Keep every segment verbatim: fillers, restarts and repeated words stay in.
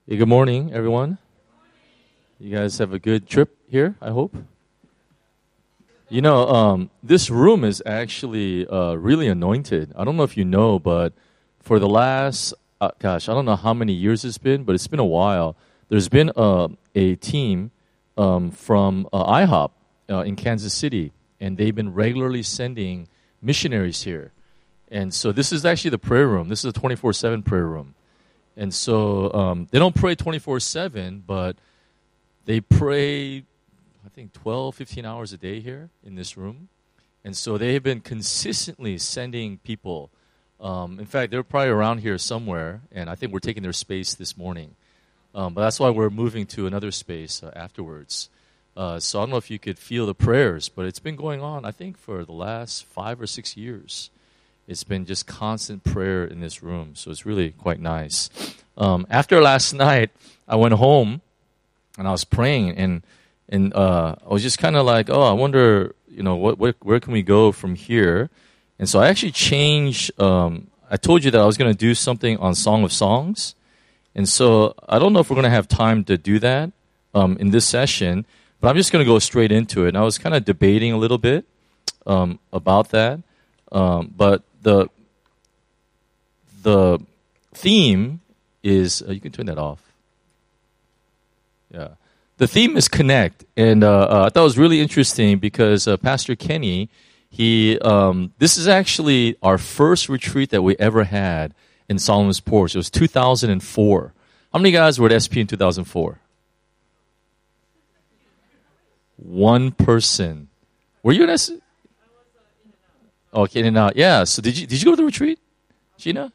Hey, good morning, everyone. You guys have a good trip here, I hope. You know, um, this room is actually uh, really anointed. I don't know if you know, but for the last, uh, gosh, I don't know how many years it's been, but it's been a while. There's been uh, a team um, from uh, I hop uh, in Kansas City, and they've been regularly sending missionaries here. And so this is actually the prayer room. This is a twenty-four seven prayer room. And so um, they don't pray twenty-four seven, but they pray, I think, twelve, fifteen hours a day here in this room. And so they have been consistently sending people. Um, in fact, they're probably around here somewhere, and I think we're taking their space this morning. Um, but that's why we're moving to another space uh, afterwards. Uh, so I don't know if you could feel the prayers, but it's been going on, I think, for the last five or six years. It's been just constant prayer in this room, so it's really quite nice. Um, after last night, I went home, and I was praying, and and uh, I was just kind of like, oh, I wonder, you know, what, where, where can we go from here? And so I actually changed. Um, I told you that I was going to do something on Song of Songs, and so I don't know if we're going to have time to do that um, in this session, but I'm just going to go straight into it. And I was kind of debating a little bit um, about that, um, but the the theme is uh, you can turn that off. Yeah, the theme is connect, and uh, uh, I thought it was really interesting because uh, Pastor Kenny, he um, this is actually our first retreat that we ever had in Solomon's Porch. It was two thousand four. How many guys were at S P in two thousand four? One person. Were you at S P? Okay, in and out. Yeah. So did you did you go to the retreat, Gina?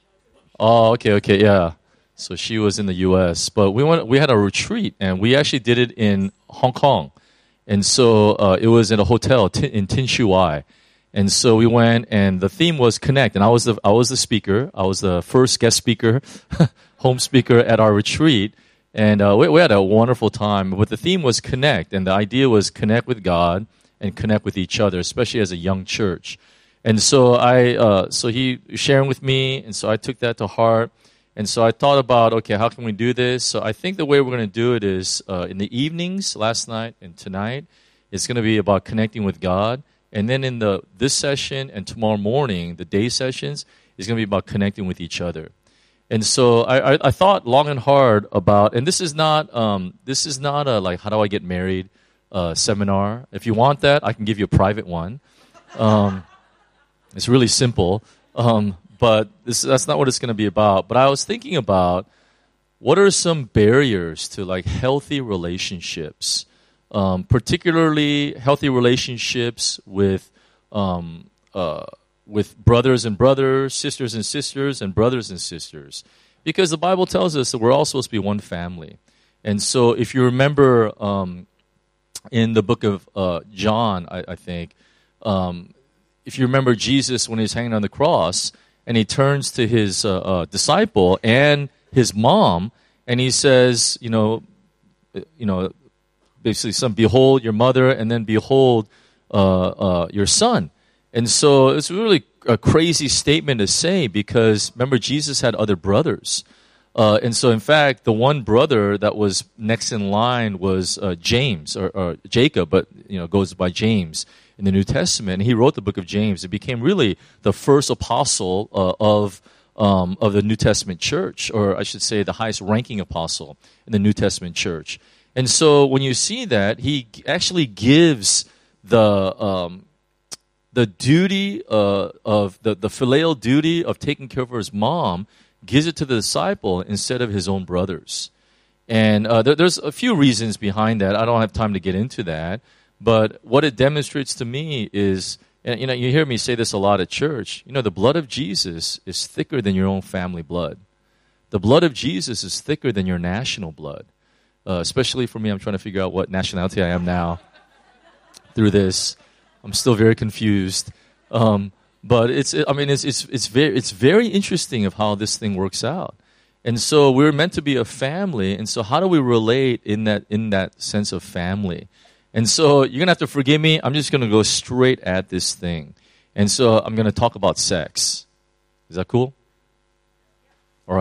Oh, okay, okay, yeah. So she was in the U S, but we went. We had a retreat, and we actually did it in Hong Kong, and so uh, it was in a hotel t- in Tin Shu Wai, and so we went, and the theme was connect, and I was the I was the speaker. I was the first guest speaker, home speaker at our retreat, and uh, we, we had a wonderful time. But the theme was connect, and the idea was connect with God and connect with each other, especially as a young church. And so I, uh, so he was sharing with me, and so I took that to heart. And so I thought about, okay, how can we do this? So I think the way we're going to do it is uh, in the evenings, last night and tonight, it's going to be about connecting with God. And then in the this session and tomorrow morning, the day sessions, is going to be about connecting with each other. And so I, I, I thought long and hard about, and this is not, um, this is not a like, how do I get married uh, seminar. If you want that, I can give you a private one. Um, It's really simple, um, but this, that's not what it's going to be about. But I was thinking about what are some barriers to like healthy relationships, um, particularly healthy relationships with um, uh, with brothers and brothers, sisters and sisters, and brothers and sisters, because the Bible tells us that we're all supposed to be one family. And so, if you remember um, in the book of uh, John, I, I think. Um, If you remember Jesus when he's hanging on the cross, and he turns to his uh, uh, disciple and his mom, and he says, you know, you know, basically, son, behold your mother, and then behold uh, uh, your son. And so it's really a crazy statement to say because remember, Jesus had other brothers, uh, and so in fact, the one brother that was next in line was uh, James or, or Jacob, but you know, goes by James in the New Testament. And he wrote the book of James. It became really the first apostle uh, of um, of the New Testament church, or I should say the highest ranking apostle in the New Testament church. And so when you see that, he actually gives the um, the duty uh, of the, the filial duty of taking care of his mom, gives it to the disciple instead of his own brothers. And uh, there, there's a few reasons behind that. I don't have time to get into that. But what it demonstrates to me is, and you know, you hear me say this a lot at church, you know, the blood of Jesus is thicker than your own family blood. The blood of Jesus is thicker than your national blood. Uh, especially for me, I'm trying to figure out what nationality I am now through this. I'm still very confused. Um, but it's, I mean, it's, it's, it's very, it's very interesting of how this thing works out. And so we're meant to be a family. And so how do we relate in that, in that sense of family? And so you're going to have to forgive me. I'm just going to go straight at this thing. And so I'm going to talk about sex. Is that cool? All right.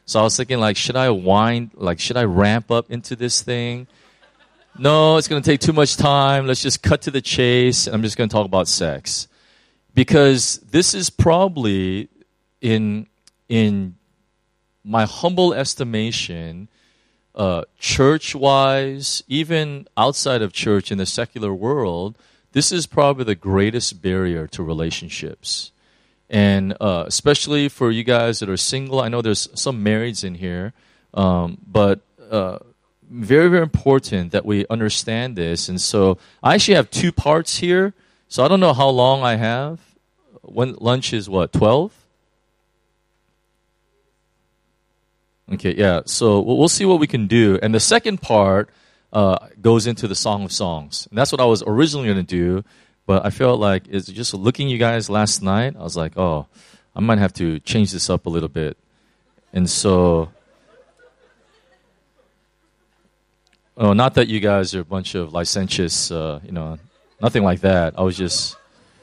So I was thinking, like, should I wind, like, should I ramp up into this thing? No, it's going to take too much time. Let's just cut to the chase. And I'm just going to talk about sex. Because this is probably, in, in my humble estimation, uh, church-wise, even outside of church in the secular world, this is probably the greatest barrier to relationships. And uh, especially for you guys that are single, I know there's some marrieds in here, um, but uh, very, very important that we understand this. And so I actually have two parts here. So I don't know how long I have. When lunch is what, twelve? Okay, yeah. So we'll see what we can do. And the second part uh, goes into the Song of Songs. And that's what I was originally going to do. But I felt like, it's just looking at you guys last night, I was like, oh, I might have to change this up a little bit. And so, oh, not that you guys are a bunch of licentious, uh, you know, nothing like that. I was just,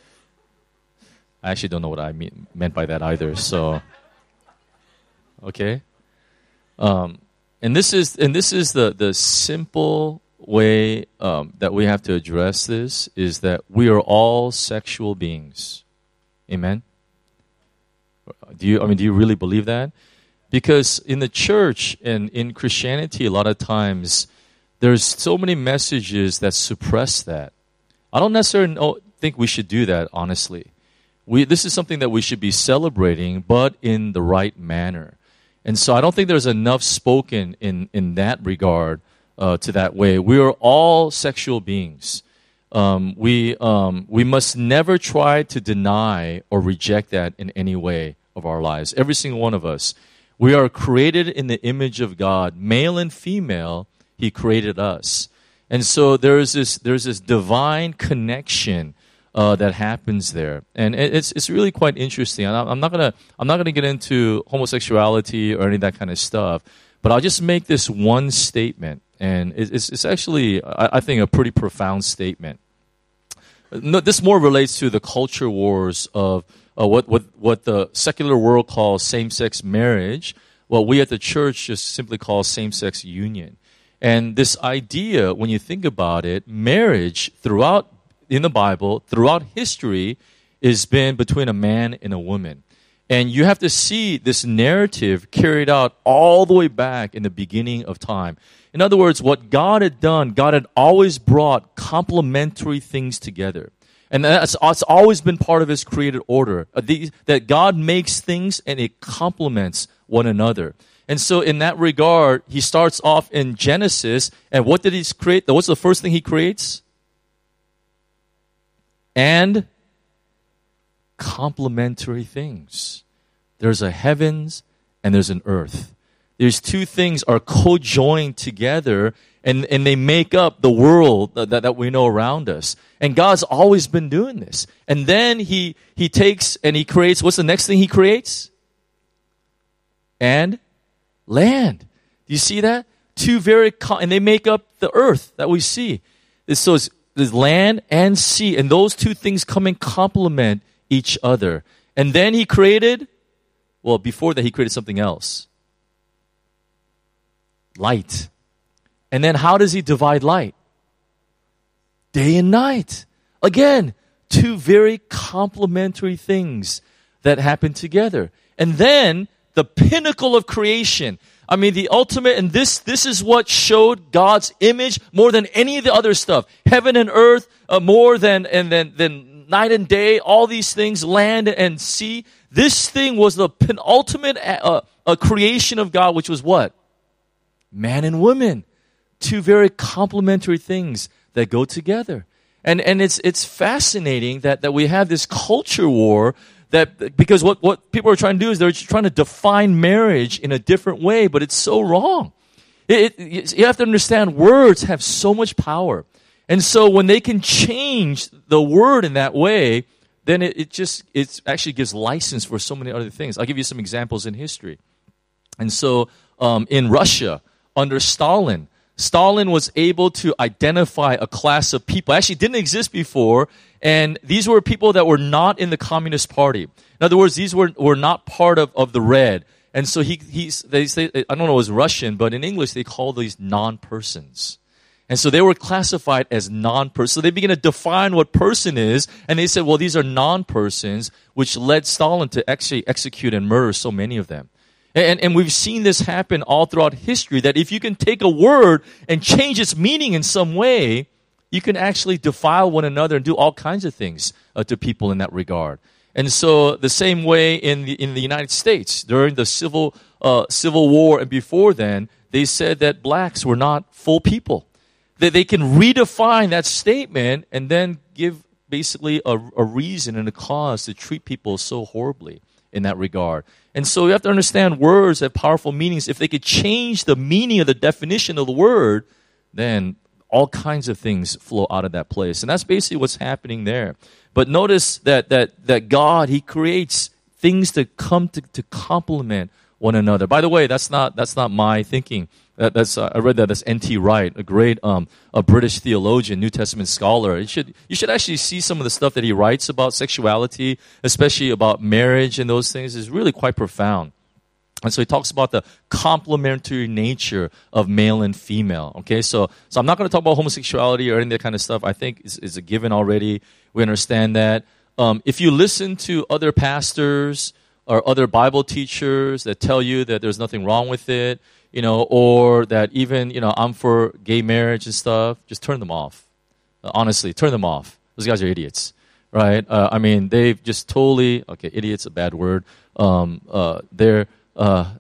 I actually don't know what I mean, meant by that either. So, okay. Um, and this is, and this is the, the simple way um, that we have to address this is that we are all sexual beings. Amen? Do you, I mean, do you really believe that? Because in the church and in Christianity, a lot of times, there's so many messages that suppress that. I don't necessarily know, think we should do that, honestly. We, this is something that we should be celebrating, but in the right manner. And so I don't think there's enough spoken in, in that regard uh, to that way. We are all sexual beings. Um, we, um, we must never try to deny or reject that in any way of our lives. Every single one of us. We are created in the image of God. Male and female, He created us. And so there's this, there's this divine connection Uh, that happens there, and it's it's really quite interesting. I'm not gonna I'm not gonna get into homosexuality or any of that kind of stuff, but I'll just make this one statement, and it's it's actually I, I think a pretty profound statement. No, this more relates to the culture wars of uh, what what what the secular world calls same-sex marriage. What we at the church just simply call same-sex union, and this idea, when you think about it, marriage throughout in the Bible, throughout history, has been between a man and a woman. And you have to see this narrative carried out all the way back in the beginning of time. In other words, what God had done, God had always brought complementary things together. And that's, that's always been part of His created order, uh, the, that God makes things and it complements one another. And so in that regard, He starts off in Genesis, and what did He create? What's the first thing He creates? And complementary things. There's a heavens and there's an earth. These two things are co-joined together, and, and they make up the world that, that we know around us. And God's always been doing this. And then he, he takes and He creates, what's the next thing He creates? And land. Do you see that? Two very, co- and they make up the earth that we see. So it's, there's land and sea, and those two things come and complement each other. And then He created, well, before that He created something else. Light. And then how does He divide light? Day and night. Again, two very complementary things that happen together. And then the pinnacle of creation. I mean, the ultimate, and this this is what showed God's image more than any of the other stuff. Heaven and earth, uh, more than and then than night and day, all these things, land and sea. This thing was the penultimate uh, uh, creation of God, which was what? Man and woman. Two very complementary things that go together. And and it's it's fascinating that, that we have this culture war. That because what, what people are trying to do is they're trying to define marriage in a different way, but it's so wrong. It, it, you have to understand words have so much power. And so when they can change the word in that way, then it, it just it actually gives license for so many other things. I'll give you some examples in history. And so um, in Russia, under Stalin, Stalin was able to identify a class of people. Actually didn't exist before. And these were people that were not in the Communist Party. In other words, these were, were not part of, of the Red. And so he, he's, they say, I don't know, it was Russian, but in English they call these non-persons. And so they were classified as non-persons. So they began to define what person is, and they said, well, these are non-persons, which led Stalin to actually execute and murder so many of them. And, and we've seen this happen all throughout history, that if you can take a word and change its meaning in some way, you can actually defile one another and do all kinds of things uh, to people in that regard. And so the same way in the, in the United States, during the Civil, uh, Civil War and before then, they said that blacks were not full people. That they can redefine that statement and then give basically a, a reason and a cause to treat people so horribly in that regard. And so you have to understand words have powerful meanings. If they could change the meaning of the definition of the word, then all kinds of things flow out of that place. And that's basically what's happening there. But notice that that that God, He creates things to come to, to complement one another. By the way, that's not that's not my thinking. That, that's uh, I read that as N T Wright, a great um, a British theologian, New Testament scholar. You should you should actually see some of the stuff that he writes about sexuality, especially about marriage and those things. Is really quite profound. And so he talks about the complementary nature of male and female. Okay, so so I'm not going to talk about homosexuality or any of that kind of stuff. I think is is a given already. We understand that. Um, if you listen to other pastors or other Bible teachers that tell you that there's nothing wrong with it, you know, or that even, you know, I'm for gay marriage and stuff, just turn them off. Uh, honestly, turn them off. Those guys are idiots, right? Uh, I mean, they've just totally, okay, idiot's a bad word. Um, uh, they're, uh,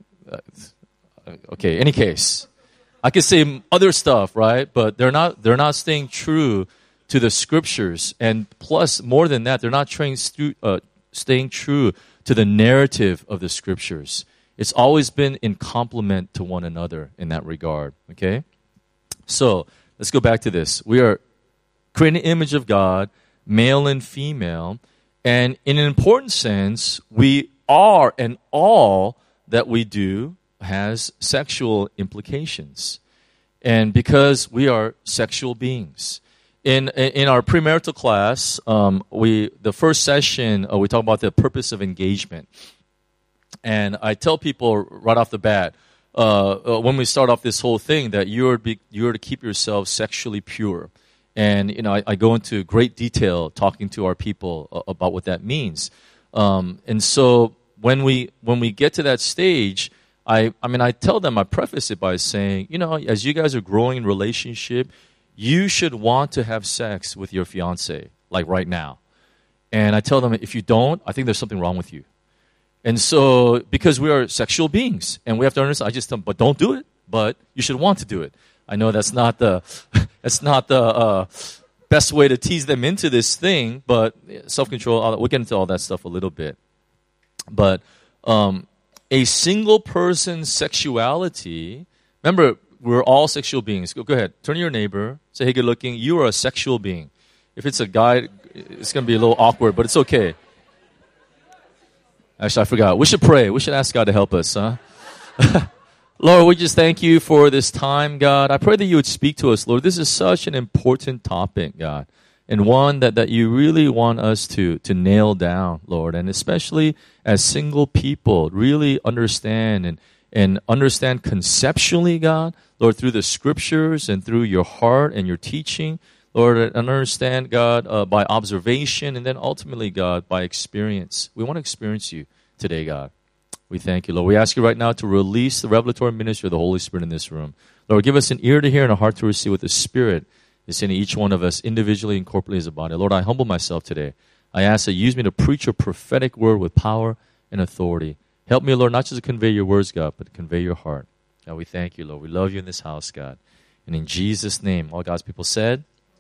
okay, any case. I could say other stuff, right? But they're not, they're not staying true to the scriptures. And plus, more than that, they're not trying, uh, staying true to the narrative of the scriptures. It's always been in complement to one another in that regard, okay? So, let's go back to this. We are creating an image of God, male and female, and in an important sense, we are and all that we do has sexual implications. And because we are sexual beings. In in our premarital class, um, we the first session, uh, we talk about the purpose of engagement. And I tell people right off the bat, uh, uh, when we start off this whole thing, that you're be, you're to keep yourself sexually pure. And you know, I, I go into great detail talking to our people uh, about what that means. Um, and so when we when we get to that stage, I I mean, I tell them, I preface it by saying, you know, as you guys are growing in relationship, you should want to have sex with your fiance, like right now. And I tell them, if you don't, I think there's something wrong with you. And so, because we are sexual beings, and we have to understand, I just tell them, but don't do it, but you should want to do it. I know that's not the, that's not the uh, best way to tease them into this thing, but self-control, we'll get into all that stuff a little bit. But um, a single person's sexuality, remember, we're all sexual beings. Go, go ahead. Turn to your neighbor. Say, hey, good looking. You are a sexual being. If it's a guy, it's going to be a little awkward, but it's okay. Actually, I forgot. We should pray. We should ask God to help us, huh? Lord, we just thank you for this time, God. I pray that you would speak to us, Lord. This is such an important topic, God, and one that, that you really want us to, to nail down, Lord, and especially as single people, really understand and and understand conceptually, God, Lord, through the scriptures and through your heart and your teaching, Lord, and understand, God, uh, by observation and then ultimately, God, by experience. We want to experience you today, God. We thank you, Lord. We ask you right now to release the revelatory ministry of the Holy Spirit in this room. Lord, give us an ear to hear and a heart to receive what the Spirit is saying to each one of us individually and corporately as a body. Lord, I humble myself today. I ask that you use me to preach a prophetic word with power and authority. Help me, Lord, not just to convey your words, God, but to convey your heart. God, we thank you, Lord. We love you in this house, God. And in Jesus' name, all God's people said,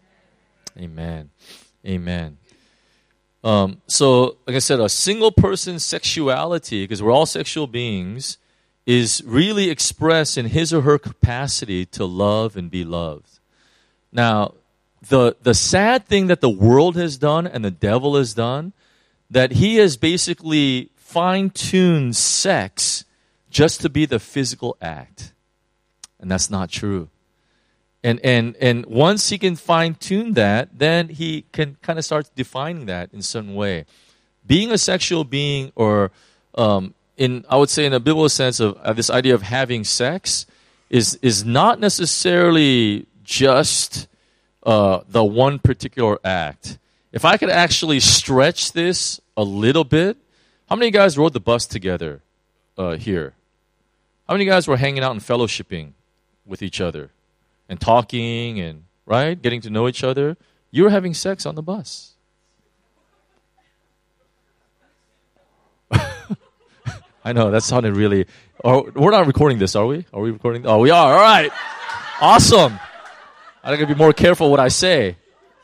amen. Amen. Um, so, like I said, a single person's sexuality, because we're all sexual beings, is really expressed in his or her capacity to love and be loved. Now, the the sad thing that the world has done and the devil has done, that he has basically fine-tuned sex just to be the physical act. And that's not true. And and and once he can fine-tune that, then he can kind of start defining that in a certain way. Being a sexual being or um, in I would say in a biblical sense of uh, this idea of having sex is is not necessarily just uh, the one particular act. If I could actually stretch this a little bit, how many guys rode the bus together uh, here? How many guys were hanging out and fellowshipping with each other and talking and, right, getting to know each other? You were having sex on the bus. I know, that sounded really... Oh, we're not recording this, are we? Are we recording? Oh, we are. All right. Awesome. I'm going to be more careful what I say.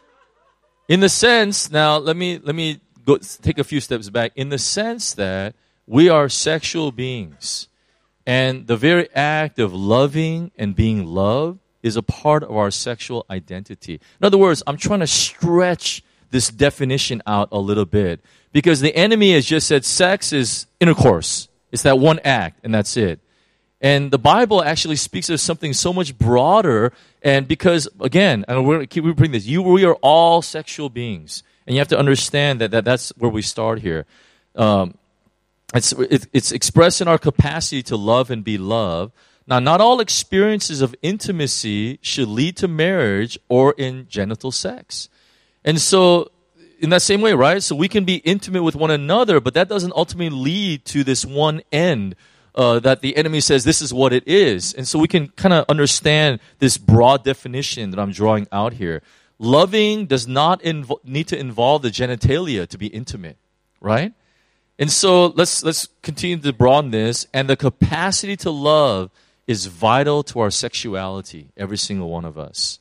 In the sense, now, let me let me go take a few steps back. In the sense that we are sexual beings. And the very act of loving and being loved is a part of our sexual identity. In other words, I'm trying to stretch this definition out a little bit. Because the enemy has just said sex is intercourse. It's that one act, and that's it. And the Bible actually speaks of something so much broader. And because, again, and we're going to keep repeating this, you, we are all sexual beings. And you have to understand that, that that's where we start here. Um, it's, it, it's expressed in our capacity to love and be loved. Now, not all experiences of intimacy should lead to marriage or in genital sex. And so, in that same way, right? So we can be intimate with one another, but that doesn't ultimately lead to this one end uh, that the enemy says this is what it is. And so we can kind of understand this broad definition that I'm drawing out here. Loving does not inv- need to involve the genitalia to be intimate, right? And so let's let's continue to broaden this. And the capacity to love is vital to our sexuality, every single one of us.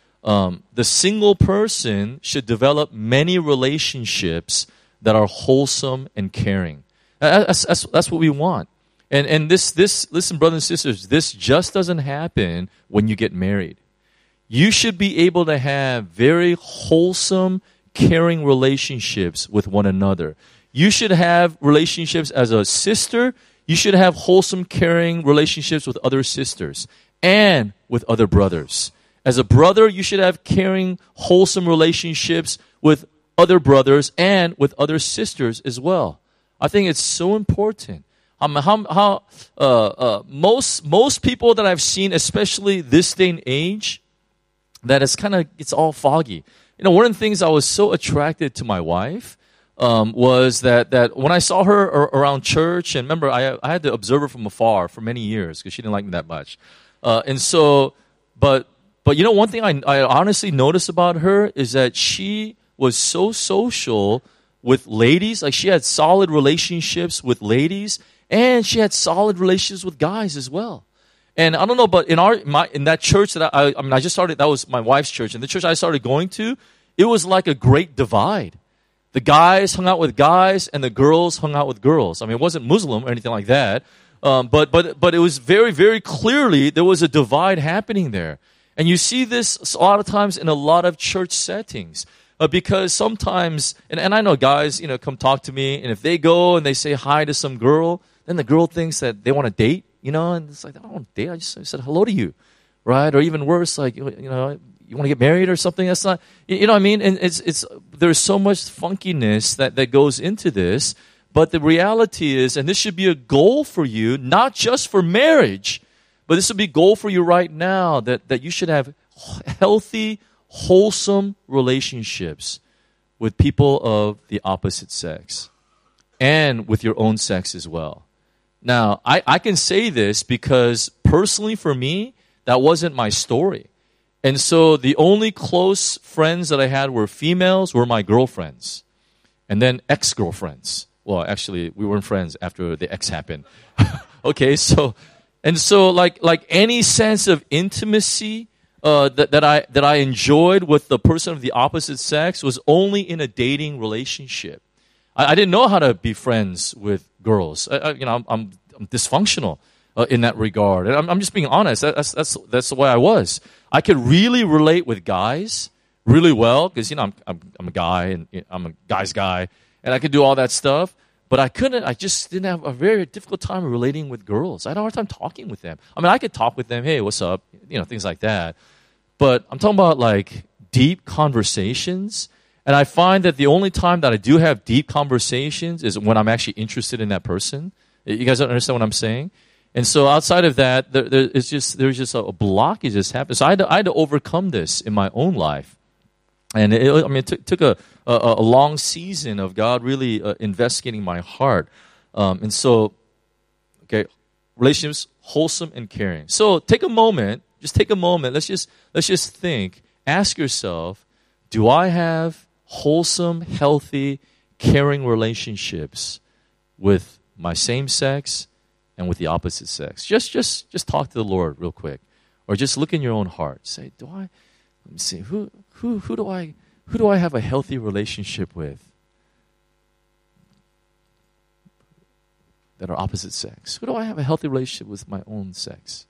Um, the single person should develop many relationships that are wholesome and caring. That's, that's, that's what we want. And, and this, this, listen, brothers and sisters, this just doesn't happen when you get married. You should be able to have very wholesome, caring relationships with one another. You should have relationships as a sister. You should have wholesome, caring relationships with other sisters and with other brothers. As a brother, you should have caring, wholesome relationships with other brothers and with other sisters as well. I think it's so important. Um, how, how uh, uh, most most people that I've seen, especially this day and age, that it's kind of it's all foggy. You know, one of the things I was so attracted to my wife um, was that that when I saw her ar- around church, and remember, I I had to observe her from afar for many years because she didn't like me that much, uh, and so, but. But you know, one thing I, I honestly noticed about her is that she was so social with ladies. Like she had solid relationships with ladies, and she had solid relationships with guys as well. And I don't know, but in our my in that church that I I mean I just started, that was my wife's church, and the church I started going to, it was like a great divide. The guys hung out with guys, and the girls hung out with girls. I mean, it wasn't Muslim or anything like that, um, but but but it was very very clearly there was a divide happening there. And you see this a lot of times in a lot of church settings. Uh, because sometimes, and, and I know guys, you know, come talk to me, and if they go and they say hi to some girl, then the girl thinks that they want to date, you know, and it's like, I don't want to date, I just I said hello to you, right? Or even worse, like, you know, you want to get married or something? That's not, you know what I mean? And it's, it's, there's so much funkiness that, that goes into this, but the reality is, and this should be a goal for you, not just for marriage, but this would be a goal for you right now, that, that you should have healthy, wholesome relationships with people of the opposite sex and with your own sex as well. Now, I, I can say this because personally for me, that wasn't my story. And so the only close friends that I had were females, were my girlfriends, and then ex-girlfriends. Well, actually, we weren't friends after the ex happened. Okay, so... And so, like like any sense of intimacy uh, that that I that I enjoyed with the person of the opposite sex was only in a dating relationship. I, I didn't know how to be friends with girls. I, I, you know, I'm, I'm, I'm dysfunctional uh, in that regard, and I'm, I'm just being honest. That's that's that's the way I was. I could really relate with guys really well because you know I'm, I'm I'm a guy and I'm a guy's guy, and I could do all that stuff. But I couldn't, I just didn't have a very difficult time relating with girls. I had a hard time talking with them. I mean, I could talk with them, hey, what's up? You know, things like that. But I'm talking about like deep conversations. And I find that the only time that I do have deep conversations is when I'm actually interested in that person. You guys don't understand what I'm saying? And so outside of that, there, there, it's just, there's just a, a blockage just happened. So I had, to, I had to overcome this in my own life. And it, I mean, it took, took a, a, a long season of God really uh, investigating my heart. Um, and so, okay, relationships, wholesome and caring. So take a moment, just take a moment. Let's just, let's just think, ask yourself, do I have wholesome, healthy, caring relationships with my same sex and with the opposite sex? Just, just, just talk to the Lord real quick, or just look in your own heart. Say, do I? Let me see. Who, who, who do I, who do I have a healthy relationship with that are opposite sex? Who do I have a healthy relationship with my own sex?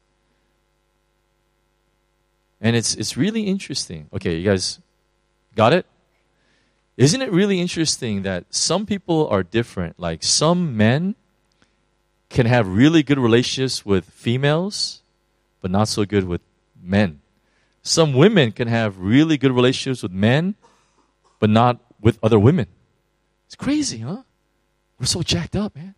And it's it's really interesting. Okay, you guys got it? Isn't it really interesting that some people are different? Like some men can have really good relationships with females, but not so good with men. Some women can have really good relationships with men, but not with other women. It's crazy, huh? We're so jacked up, man.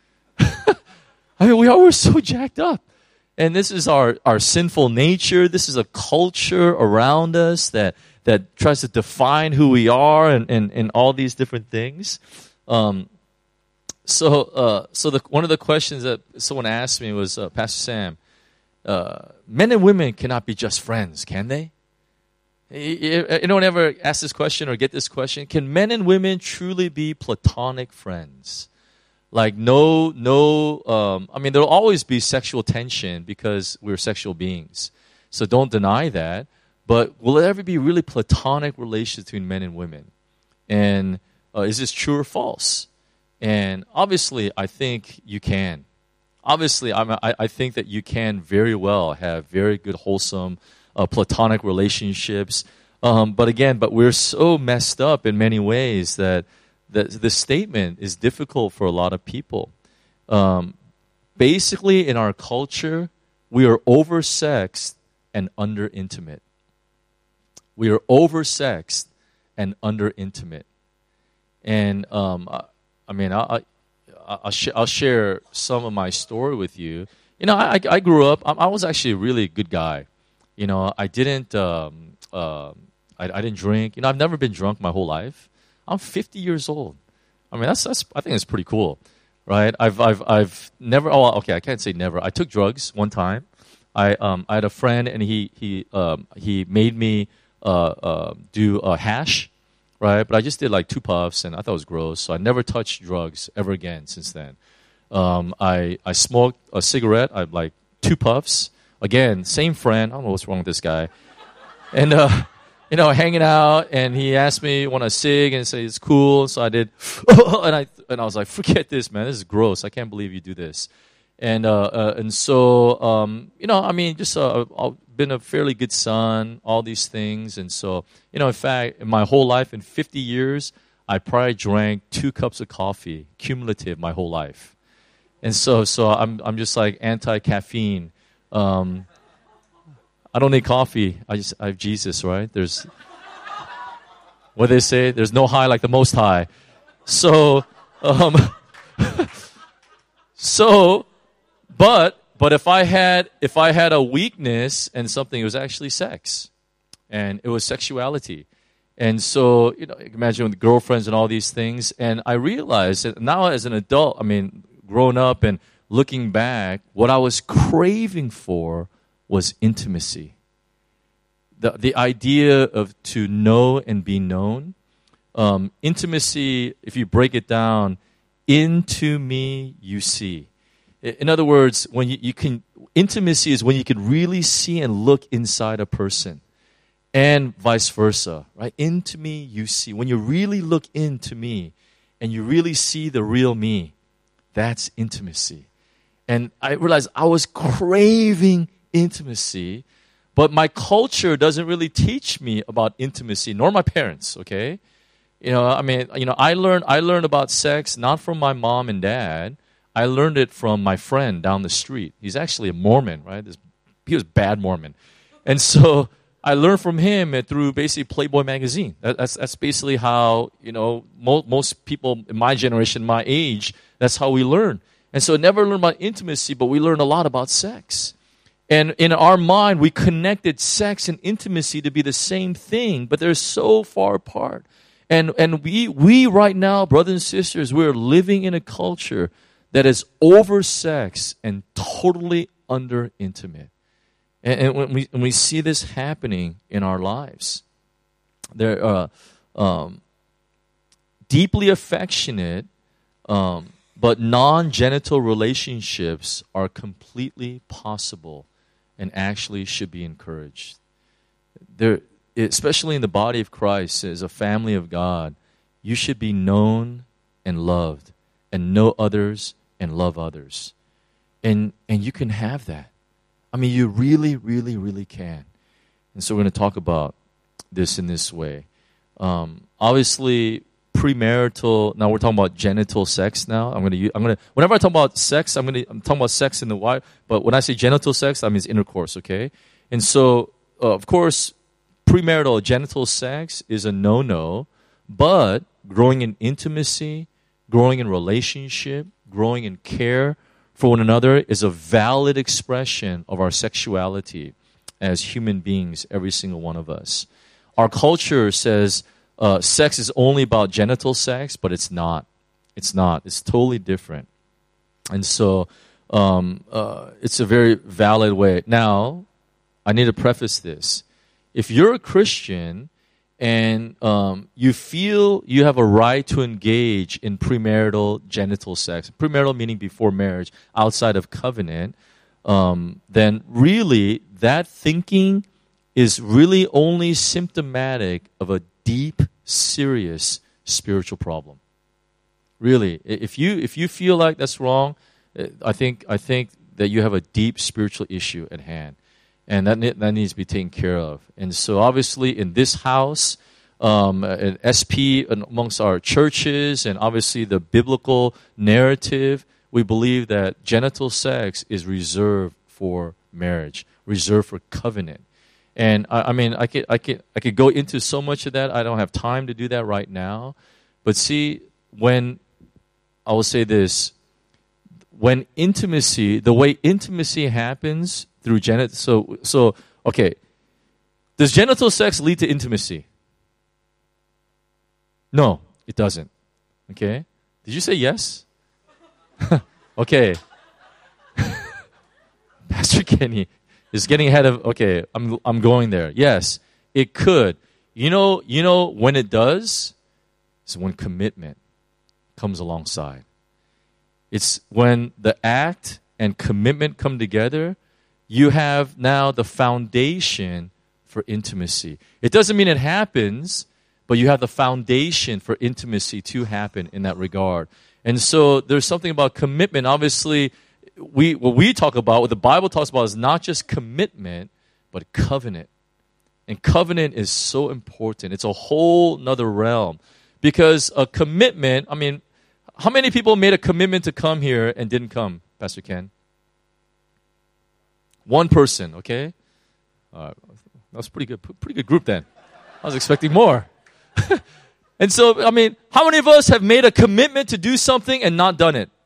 I mean, we are we're so jacked up. And this is our, our sinful nature. This is a culture around us that that tries to define who we are and, and, and all these different things. Um, so uh, so the, one of the questions that someone asked me was, uh, Pastor Sam, uh, men and women cannot be just friends, can they? Anyone ever ask this question or get this question? Can men and women truly be platonic friends? Like no, no, um, I mean, there'll always be sexual tension because we're sexual beings. So don't deny that. But will there ever be really platonic relations between men and women? And uh, is this true or false? And obviously, I think you can. Obviously, I'm, I, I think that you can very well have very good, wholesome, uh, platonic relationships. Um, but again, but we're so messed up in many ways that that this statement is difficult for a lot of people. Um, basically, in our culture, we are oversexed and under-intimate. We are oversexed and under-intimate. And, um, I, I mean, I, I, I'll, sh- I'll share some of my story with you. You know, I, I grew up, I, I was actually a really good guy. You know, I didn't, um, uh, I, I didn't drink. You know, I've never been drunk my whole life. I'm fifty years old. I mean, that's, that's I think it's pretty cool, right? I've I've I've never. Oh, okay, I can't say never. I took drugs one time. I um I had a friend and he he um he made me uh uh do a hash, right? But I just did like two puffs and I thought it was gross. So I never touched drugs ever again since then. Um, I I smoked a cigarette. I like two puffs. Again, same friend. I don't know what's wrong with this guy, and uh. You know, hanging out, and he asked me, want a cig, and say it's cool. So I did, and I and I was like, forget this, man. This is gross. I can't believe you do this. And uh, uh, and so, um, you know, I mean, just uh, I've been a fairly good son, all these things. And so, you know, in fact, in my whole life, in fifty years, I probably drank two cups of coffee, cumulative, my whole life. And so, so I'm I'm just like anti-caffeine. Um, I don't need coffee. I just I have Jesus, right? There's what they say. There's no high like the Most High. So, um, so, but but if I had if I had a weakness and something, it was actually sex, and it was sexuality, and so you know, imagine with girlfriends and all these things. And I realized that now as an adult, I mean, grown up and looking back, what I was craving for was intimacy. The the idea of to know and be known. Um, intimacy, if you break it down, into me you see. In other words, when you, you can, intimacy is when you can really see and look inside a person. And vice versa, right? Into me you see. When you really look into me and you really see the real me, that's intimacy. And I realized I was craving intimacy, but my culture doesn't really teach me about intimacy, nor my parents, okay? You know, I mean, you know, I learned I learned about sex not from my mom and dad. I learned it from my friend down the street. He's actually a Mormon, right? This, he was a bad Mormon. And so I learned from him through basically Playboy magazine. That, that's that's basically how, you know, mo- most people in my generation, my age, that's how we learn. And so never learn about intimacy, but we learn a lot about sex. And in our mind, we connected sex and intimacy to be the same thing, but they're so far apart. And and we we right now, brothers and sisters, we're living in a culture that is over sex and totally under intimate. And, and when we when we see this happening in our lives, there are uh, um, deeply affectionate um, but non-genital relationships are completely possible and actually should be encouraged. There, especially in the body of Christ, as a family of God, you should be known and loved, and know others and love others. And and you can have that. I mean, you really, really, really can. And so we're going to talk about this in this way. Um, obviously, premarital. Now we're talking about genital sex. Now I'm going to. I'm going to. Whenever I talk about sex, I'm going to. I'm talking about sex in the wife. But when I say genital sex, that means intercourse. Okay. And so, uh, of course, premarital genital sex is a no-no. But growing in intimacy, growing in relationship, growing in care for one another is a valid expression of our sexuality as human beings, every single one of us. Our culture says uh, sex is only about genital sex, but it's not. It's not. It's totally different. And so um, uh, it's a very valid way. Now, I need to preface this. If you're a Christian and um, you feel you have a right to engage in premarital genital sex, premarital meaning before marriage, outside of covenant, um, then really that thinking is really only symptomatic of a deep, serious spiritual problem. Really, if you if you feel like that's wrong, I think I think that you have a deep spiritual issue at hand. And that that needs to be taken care of. And so obviously in this house, um, at S P, amongst our churches, and obviously the biblical narrative, we believe that genital sex is reserved for marriage, reserved for covenant. And I, I mean, I could, I, could, I could go into so much of that. I don't have time to do that right now. But see, when, I will say this, when intimacy, the way intimacy happens through genital, so, so, okay, does genital sex lead to intimacy? No, it doesn't. Okay? Did you say yes? Okay. Pastor Kenny is getting ahead of, okay, I'm I'm going there. Yes, it could. You know, you know when it does? It's when commitment comes alongside. It's when the act and commitment come together, you have now the foundation for intimacy. It doesn't mean it happens, but you have the foundation for intimacy to happen in that regard. And so there's something about commitment. Obviously, we what we talk about, what the Bible talks about is not just commitment, but covenant. And covenant is so important. It's a whole nother realm. Because a commitment, I mean, how many people made a commitment to come here and didn't come, Pastor Ken? One person, okay? Uh, that was pretty good, pretty good group then. I was expecting more. And so, I mean, how many of us have made a commitment to do something and not done it?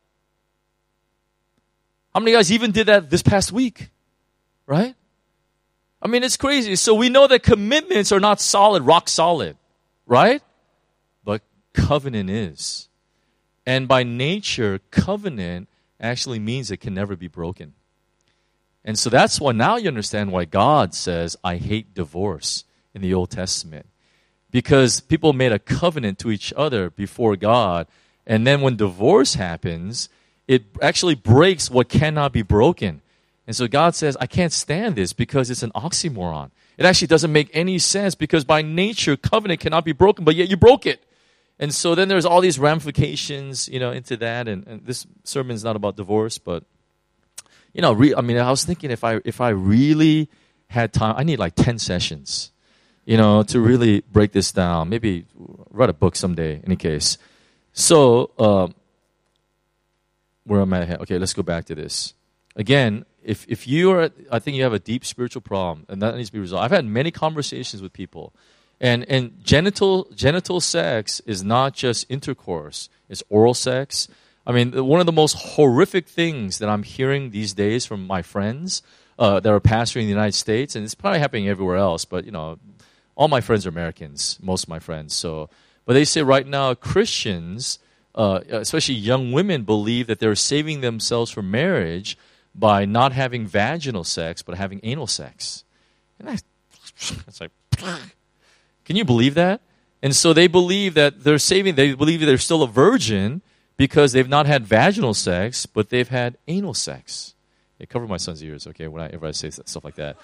How many of you guys even did that this past week? Right? I mean, it's crazy. So we know that commitments are not solid, rock solid. Right? But covenant is. And by nature, covenant actually means it can never be broken. And so that's why now you understand why God says, I hate divorce in the Old Testament. Because people made a covenant to each other before God. And then when divorce happens, it actually breaks what cannot be broken. And so God says, I can't stand this because it's an oxymoron. It actually doesn't make any sense because by nature, covenant cannot be broken, but yet you broke it. And so then there's all these ramifications, you know, into that. And, and this sermon is not about divorce, but, you know, re- I mean, I was thinking if I if I really had time, I need like ten sessions, you know, to really break this down. Maybe write a book someday, in any case. So, uh, where am I at? Okay, let's go back to this. Again, if if you are, I think you have a deep spiritual problem, and that needs to be resolved. I've had many conversations with people. And and genital genital sex is not just intercourse. It's oral sex. I mean, one of the most horrific things that I'm hearing these days from my friends uh, that are pastoring in the United States, and it's probably happening everywhere else, but, you know, all my friends are Americans, most of my friends. So, but they say right now Christians, uh, especially young women, believe that they're saving themselves from marriage by not having vaginal sex, but having anal sex. And I, it's like, can you believe that? And so they believe that they're saving, they believe they're still a virgin because they've not had vaginal sex, but they've had anal sex. Hey, cover my son's ears, okay, whenever I say stuff like that.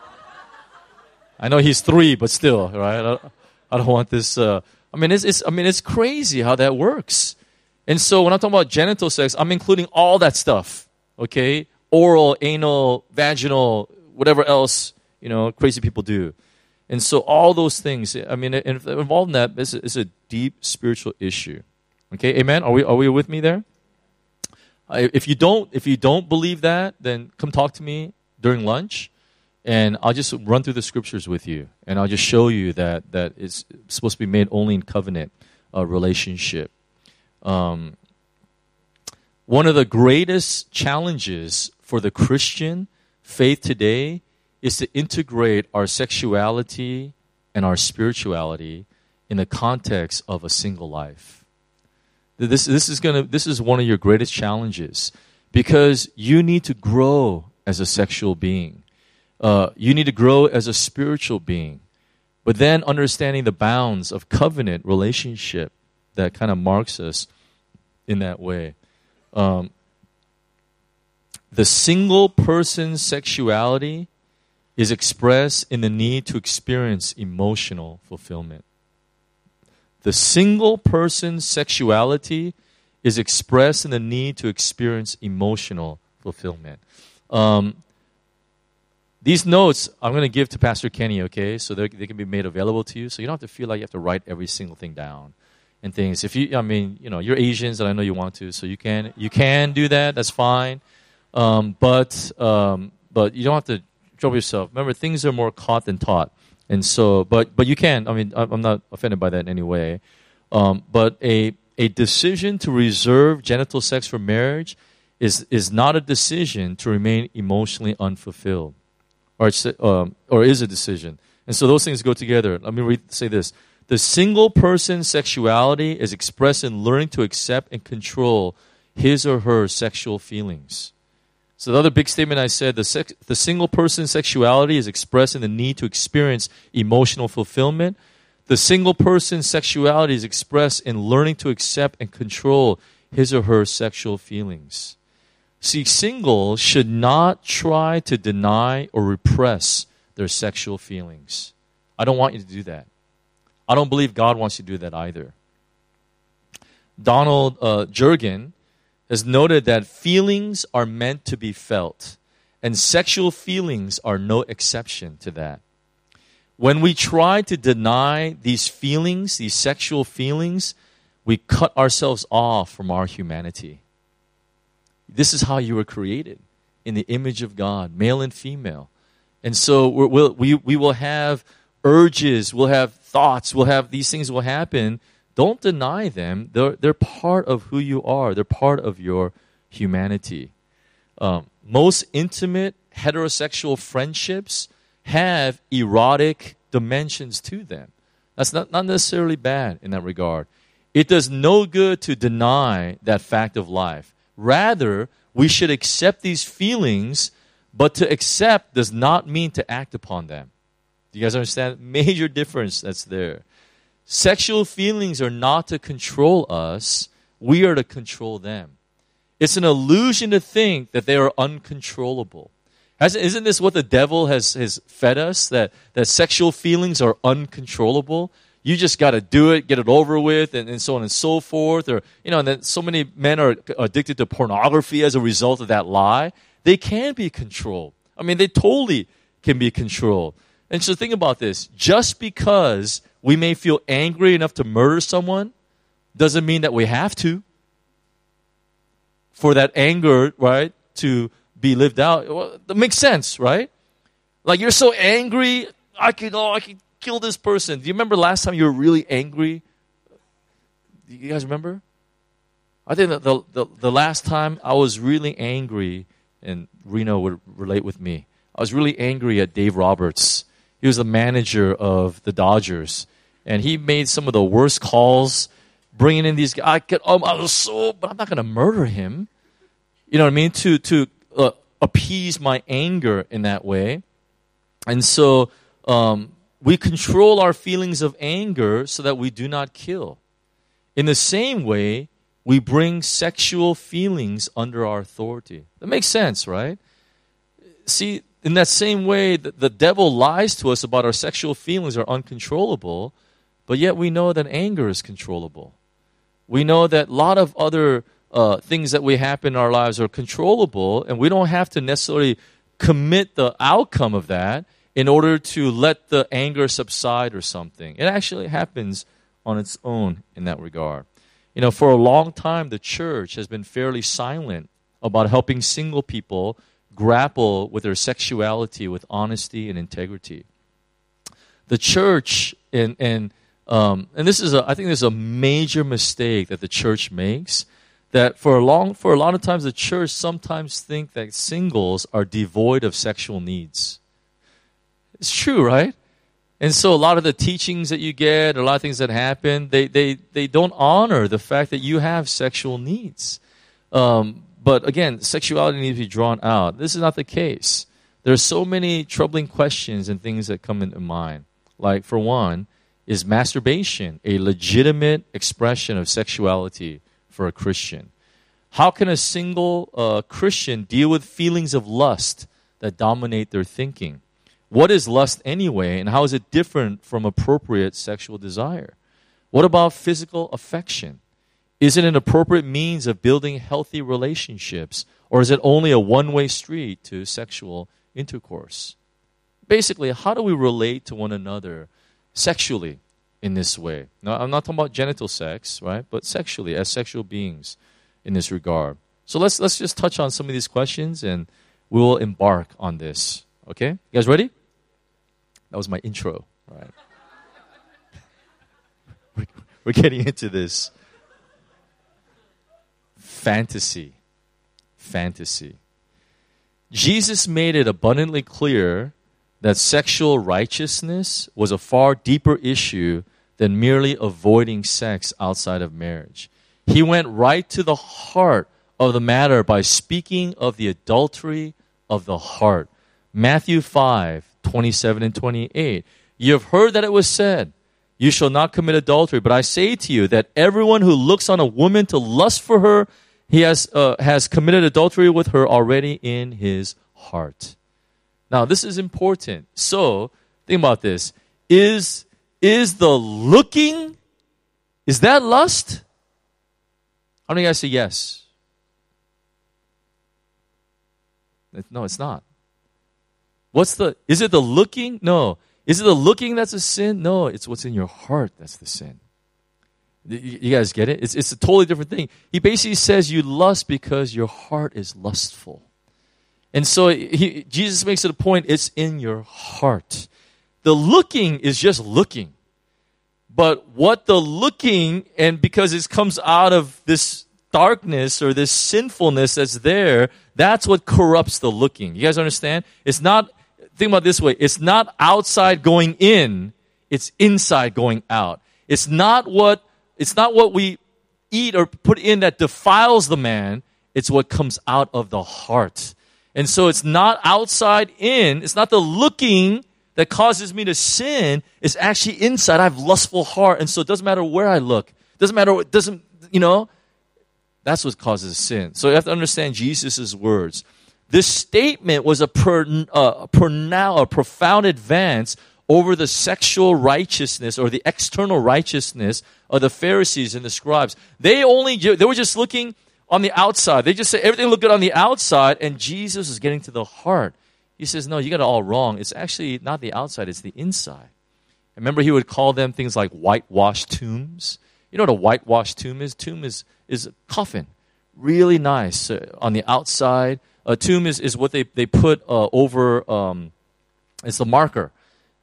I know he's three, but still, right? I don't, I don't want this. Uh, I mean, it's, it's. I mean, it's crazy how that works. And so when I'm talking about genital sex, I'm including all that stuff, okay? Oral, anal, vaginal, whatever else, you know, crazy people do. And so all those things, I mean, involved in that is a, is a deep spiritual issue. Okay, amen? Are we are we with me there? Uh, if you don't if you don't believe that, then come talk to me during lunch, and I'll just run through the scriptures with you, and I'll just show you that that it's supposed to be made only in covenant uh, relationship. Um, one of the greatest challenges for the Christian faith today is to integrate our sexuality and our spirituality in the context of a single life. This, this is gonna. This is one of your greatest challenges because you need to grow as a sexual being. Uh, you need to grow as a spiritual being. But then understanding the bounds of covenant relationship that kind of marks us in that way. Um, the single person's sexuality is expressed in the need to experience emotional fulfillment. The single person's sexuality is expressed in the need to experience emotional fulfillment. Um, these notes I'm going to give to Pastor Kenny, okay? So they can be made available to you. So you don't have to feel like you have to write every single thing down and things. If you, I mean, you know, you're Asians, and I know you want to, so you can you can do that. That's fine. Um, but um, but you don't have to trouble yourself. Remember, things are more caught than taught. And so, but but you can. I mean, I'm not offended by that in any way. Um, but a a decision to reserve genital sex for marriage is is not a decision to remain emotionally unfulfilled, or it's, um, or is a decision. And so those things go together. Let me read, say this: the single person's sexuality is expressed in learning to accept and control his or her sexual feelings. So the other big statement I said, the, sex, the single person's sexuality is expressed in the need to experience emotional fulfillment. The single person's sexuality is expressed in learning to accept and control his or her sexual feelings. See, singles should not try to deny or repress their sexual feelings. I don't want you to do that. I don't believe God wants you to do that either. Donald uh, Jurgen has noted that feelings are meant to be felt, and sexual feelings are no exception to that. When we try to deny these feelings, these sexual feelings, we cut ourselves off from our humanity. This is how you were created, in the image of God, male and female. And so we're, we'll, we we will have urges, we'll have thoughts, we'll have these things will happen. Don't deny them. They're, they're part of who you are. They're part of your humanity. Um, most intimate heterosexual friendships have erotic dimensions to them. That's not, not necessarily bad in that regard. It does no good to deny that fact of life. Rather, we should accept these feelings, but to accept does not mean to act upon them. Do you guys understand? Major difference that's there. Sexual feelings are not to control us. We are to control them. It's an illusion to think that they are uncontrollable. Has, isn't this what the devil has, has fed us? That, that sexual feelings are uncontrollable? You just got to do it, get it over with, and, and so on and so forth. Or, you know, and then so many men are addicted to pornography as a result of that lie. They can be controlled. I mean, they totally can be controlled. And so think about this. Just because we may feel angry enough to murder someone doesn't mean that we have to. For that anger, right, to be lived out. Well, that makes sense, right? Like, you're so angry, I could, oh, I could kill this person. Do you remember last time you were really angry? Do you guys remember? I think that the, the, the last time I was really angry, and Reno would relate with me, I was really angry at Dave Roberts. He was the manager of the Dodgers, and he made some of the worst calls, bringing in these guys. I get, um, I was so, but I'm not going to murder him. You know what I mean? To to uh, appease my anger in that way, and so um, we control our feelings of anger so that we do not kill. In the same way, we bring sexual feelings under our authority. That makes sense, right? See, in that same way, the, the devil lies to us about our sexual feelings are uncontrollable, but yet we know that anger is controllable. We know that a lot of other uh, things that we happen in our lives are controllable, and we don't have to necessarily commit the outcome of that in order to let the anger subside or something. It actually happens on its own in that regard. You know, for a long time, the church has been fairly silent about helping single people grapple with their sexuality with honesty and integrity. The church, and and um, and this is a, I think this is a major mistake that the church makes. That for a long, for a lot of times, the church sometimes think that singles are devoid of sexual needs. It's true, right? And so a lot of the teachings that you get, a lot of things that happen, they they, they don't honor the fact that you have sexual needs. Um, but again, sexuality needs to be drawn out. This is not the case. There are so many troubling questions and things that come into mind. Like, for one, is masturbation a legitimate expression of sexuality for a Christian? How can a single uh, Christian deal with feelings of lust that dominate their thinking? What is lust anyway, and how is it different from appropriate sexual desire? What about physical affection? Is it an appropriate means of building healthy relationships, or is it only a one-way street to sexual intercourse? Basically, how do we relate to one another sexually in this way? Now, I'm not talking about genital sex, right? But sexually, as sexual beings in this regard. So let's let's just touch on some of these questions, and we will embark on this. Okay? You guys ready? That was my intro. All right. we're, we're getting into this. Fantasy. Fantasy. Jesus made it abundantly clear that sexual righteousness was a far deeper issue than merely avoiding sex outside of marriage. He went right to the heart of the matter by speaking of the adultery of the heart. Matthew five, twenty-seven and twenty-eight. You have heard that it was said, you shall not commit adultery. But I say to you that everyone who looks on a woman to lust for her, he has uh, has committed adultery with her already in his heart. Now, this is important. So, think about this. Is, is the looking, is that lust? How many of you guys say yes? No, it's not. What's the, is it the looking? No. Is it the looking that's a sin? No, it's what's in your heart that's the sin. You guys get it? It's, it's a totally different thing. He basically says you lust because your heart is lustful. And so he, Jesus makes it a point, it's in your heart. The looking is just looking. But what the looking, and because it comes out of this darkness or this sinfulness that's there, that's what corrupts the looking. You guys understand? It's not, think about it this way, it's not outside going in, it's inside going out. It's not what, it's not what we eat or put in that defiles the man, it's what comes out of the heart. And so it's not outside in, it's not the looking that causes me to sin, it's actually inside. I have lustful heart, and so it doesn't matter where I look. It doesn't matter, it doesn't, you know, that's what causes sin. So you have to understand Jesus' words. This statement was a, per, uh, a, pronoun, a profound advance over the sexual righteousness or the external righteousness of the Pharisees and the scribes. They only, they were just looking on the outside. They just say everything looked good on the outside, and Jesus is getting to the heart. He says, no, you got it all wrong. It's actually not the outside, it's the inside. Remember, he would call them things like whitewashed tombs. You know what a whitewashed tomb is? Tomb is, is a coffin. Really nice uh, on the outside. A tomb is, is what they, they put uh, over, um, it's the marker.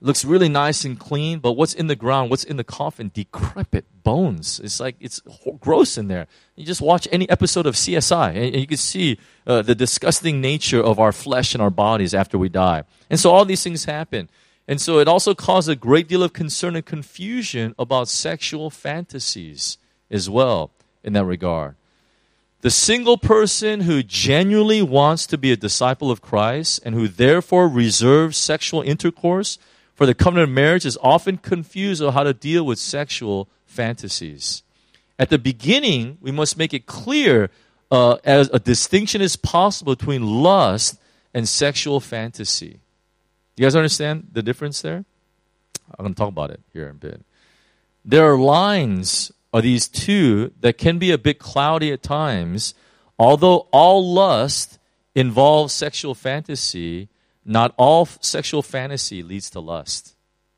looks really nice and clean, but what's in the ground, what's in the coffin? Decrepit bones. It's like, it's gross in there. You just watch any episode of C S I, and you can see uh, the disgusting nature of our flesh and our bodies after we die. And so all these things happen. And so it also caused a great deal of concern and confusion about sexual fantasies as well in that regard. The single person who genuinely wants to be a disciple of Christ and who therefore reserves sexual intercourse for the covenant of marriage is often confused on how to deal with sexual fantasies. At the beginning, we must make it clear uh, as a distinction is possible between lust and sexual fantasy. You guys understand the difference there? I'm going to talk about it here in a bit. There are lines of these two that can be a bit cloudy at times. Although all lust involves sexual fantasy, not all f- sexual fantasy leads to lust.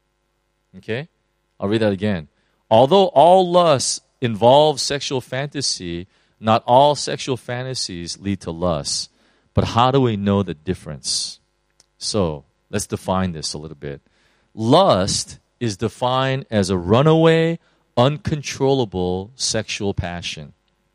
Okay? I'll read that again. Although all lust involves sexual fantasy, not all sexual fantasies lead to lust. But how do we know the difference? So, let's define this a little bit. Lust is defined as a runaway, uncontrollable sexual passion.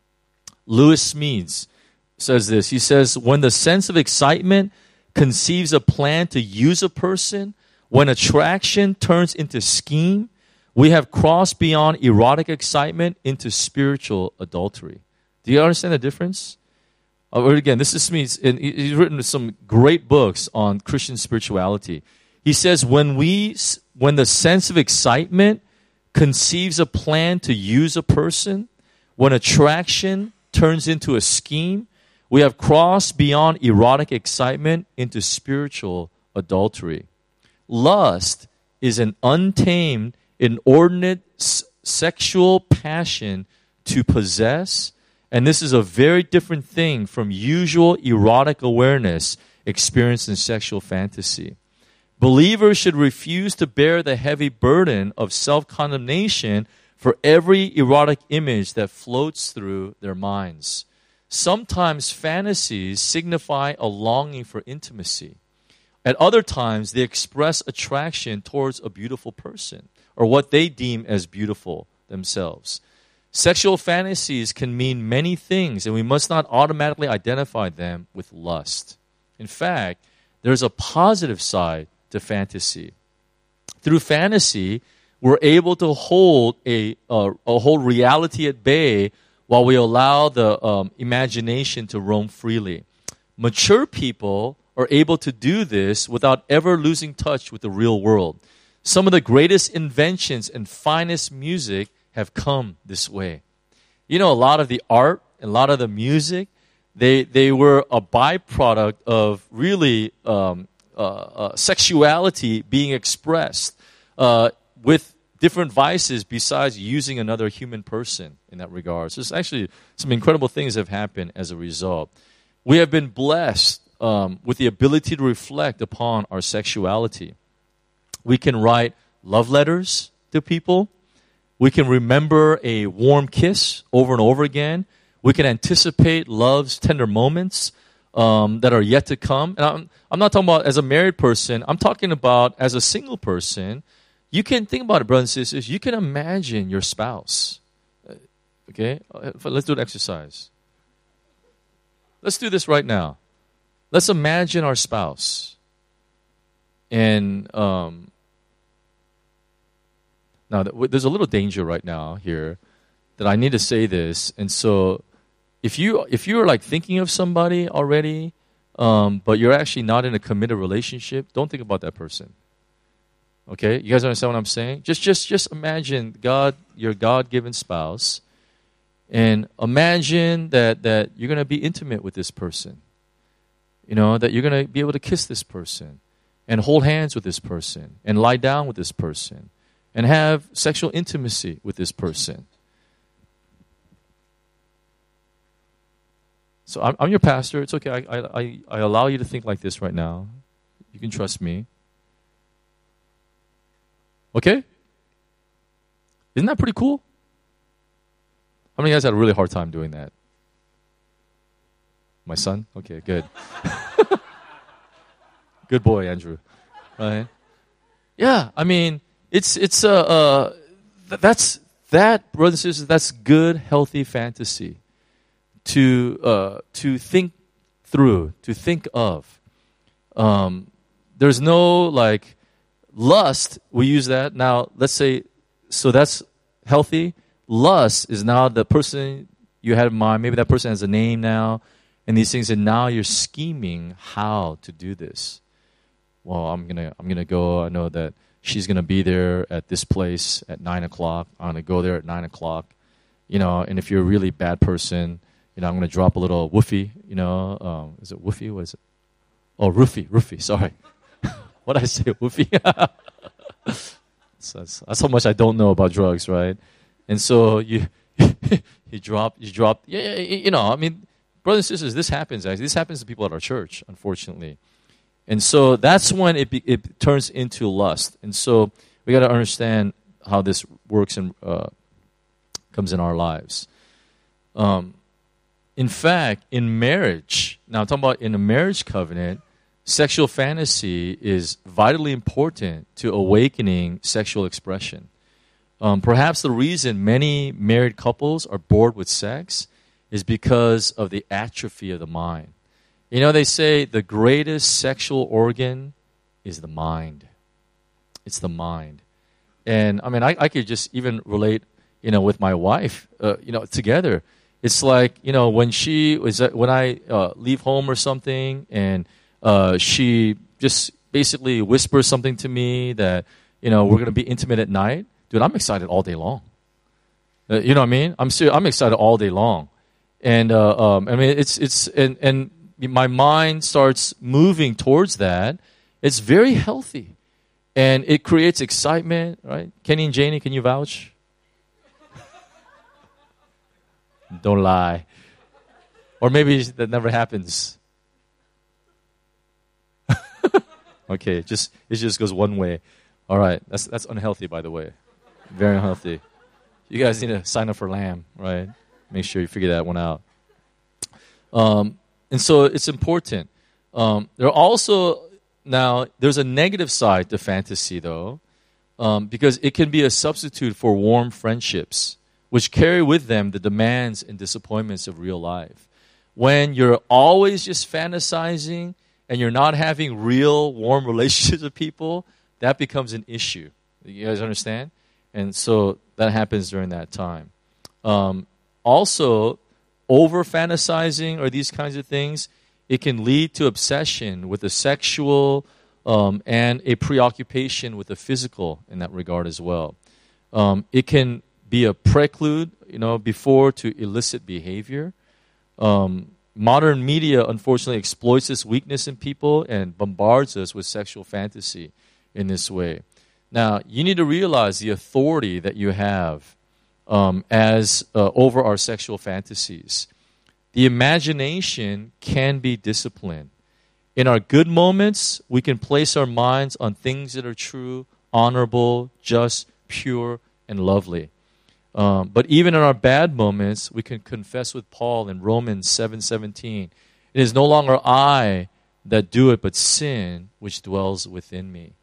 Lewis Smedes says this. He says, when the sense of excitement conceives a plan to use a person, when attraction turns into scheme, we have crossed beyond erotic excitement into spiritual adultery. Do you understand the difference? Uh, again, this is Smedes, and he's written some great books on Christian spirituality. He says, when we, when the sense of excitement conceives a plan to use a person, when attraction turns into a scheme, we have crossed beyond erotic excitement into spiritual adultery. Lust is an untamed, inordinate s- sexual passion to possess, and this is a very different thing from usual erotic awareness experienced in sexual fantasy. Believers should refuse to bear the heavy burden of self-condemnation for every erotic image that floats through their minds. Sometimes fantasies signify a longing for intimacy. At other times, they express attraction towards a beautiful person or what they deem as beautiful themselves. Sexual fantasies can mean many things, and we must not automatically identify them with lust. In fact, there's a positive side to fantasy. Through fantasy, we're able to hold a, a, a whole reality at bay while we allow the um, imagination to roam freely. Mature people are able to do this without ever losing touch with the real world. Some of the greatest inventions and finest music have come this way. You know, a lot of the art and a lot of the music, they they were a byproduct of really um, uh, uh, sexuality being expressed uh, with different vices besides using another human person in that regard. So there's actually some incredible things have happened as a result. We have been blessed um, with the ability to reflect upon our sexuality. We can write love letters to people. We can remember a warm kiss over and over again. We can anticipate love's tender moments um, that are yet to come. And I'm, I'm not talking about as a married person. I'm talking about as a single person. You can think about it, brothers and sisters. You can imagine your spouse. Okay? Let's do an exercise. Let's do this right now. Let's imagine our spouse. And um, now, there's a little danger right now here that I need to say this. And so if you if you're like thinking of somebody already, um, but you're actually not in a committed relationship, don't think about that person. Okay? You guys understand what I'm saying? Just just just imagine God, your God-given spouse, and imagine that that you're going to be intimate with this person. You know, that you're going to be able to kiss this person and hold hands with this person and lie down with this person and have sexual intimacy with this person. So I'm, I'm your pastor. It's okay. I, I, I allow you to think like this right now. You can trust me. Okay? Isn't that pretty cool? How many of you guys had a really hard time doing that? My son? Okay, good. Good boy, Andrew. Right? Yeah, I mean, it's it's uh, uh th- that's that, brothers and sisters. That's good, healthy fantasy to uh to think through, to think of. Um, there's no like lust. We use that now. Let's say so that's healthy. Lust is now the person you had in mind. Maybe that person has a name now, and these things, and now you're scheming how to do this. Well, I'm gonna I'm gonna go. I know that she's gonna be there at this place at nine o'clock. I'm gonna go there at nine o'clock. You know, and if you're a really bad person, you know, I'm gonna drop a little woofie. You know, um, is it woofie? What is it? Oh, roofie, roofie. Sorry, what did I say? Woofie. so that's, that's how much I don't know about drugs, right? And so you you drop you drop. Yeah, you know, I mean, brothers and sisters, this happens. Actually, this happens to people at our church, unfortunately. And so that's when it be, it turns into lust. And so we got to understand how this works and uh, comes in our lives. Um, in fact, in marriage, now I'm talking about in a marriage covenant, sexual fantasy is vitally important to awakening sexual expression. Um, perhaps the reason many married couples are bored with sex is because of the atrophy of the mind. You know, they say the greatest sexual organ is the mind. It's the mind. And, I mean, I, I could just even relate, you know, with my wife, uh, you know, together. It's like, you know, when she was, when I uh, leave home or something, and uh, she just basically whispers something to me that, you know, we're going to be intimate at night, dude, I'm excited all day long. Uh, you know what I mean? I'm ser- I'm excited all day long. And, uh, um, I mean, it's, it's, and, and, my mind starts moving towards that. It's very healthy. And it creates excitement, right? Kenny and Janie, can you vouch? Don't lie. Or maybe that never happens. Okay, just it just goes one way. All right, that's that's unhealthy, by the way. Very unhealthy. You guys need to sign up for Lamb, right? Make sure you figure that one out. Um, And so it's important. Um, there are also, now, there's a negative side to fantasy, though, um, because it can be a substitute for warm friendships, which carry with them the demands and disappointments of real life. When you're always just fantasizing and you're not having real warm relationships with people, that becomes an issue. You guys understand? And so that happens during that time. Um, also, over fantasizing or these kinds of things, it can lead to obsession with the sexual um, and a preoccupation with the physical in that regard as well. Um, it can be a prelude, you know, before to illicit behavior. Um, modern media, unfortunately, exploits this weakness in people and bombards us with sexual fantasy in this way. Now, you need to realize the authority that you have Um, as uh, over our sexual fantasies. The imagination can be disciplined. In our good moments, we can place our minds on things that are true, honorable, just, pure, and lovely. Um, but even in our bad moments, we can confess with Paul in Romans seven seventeen. It is no longer I that do it, but sin which dwells within me.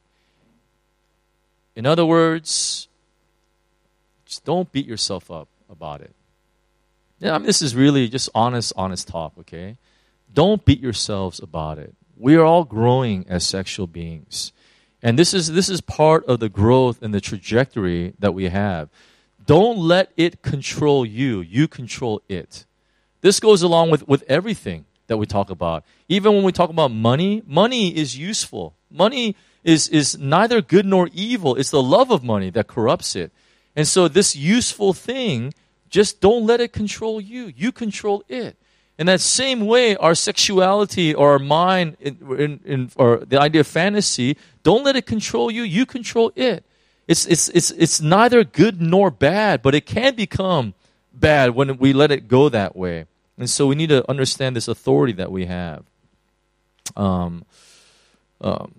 In other words, just don't beat yourself up about it. Yeah, I mean, this is really just honest, honest talk, okay? Don't beat yourselves about it. We are all growing as sexual beings. And this is this is part of the growth and the trajectory that we have. Don't let it control you. You control it. This goes along with, with everything that we talk about. Even when we talk about money, money is useful. Money is, is neither good nor evil. It's the love of money that corrupts it. And so this useful thing, just don't let it control you. You control it. In that same way, our sexuality or our mind in, in, in, or the idea of fantasy, don't let it control you. You control it. It's, it's, it's, it's neither good nor bad, but it can become bad when we let it go that way. And so we need to understand this authority that we have. Um, um,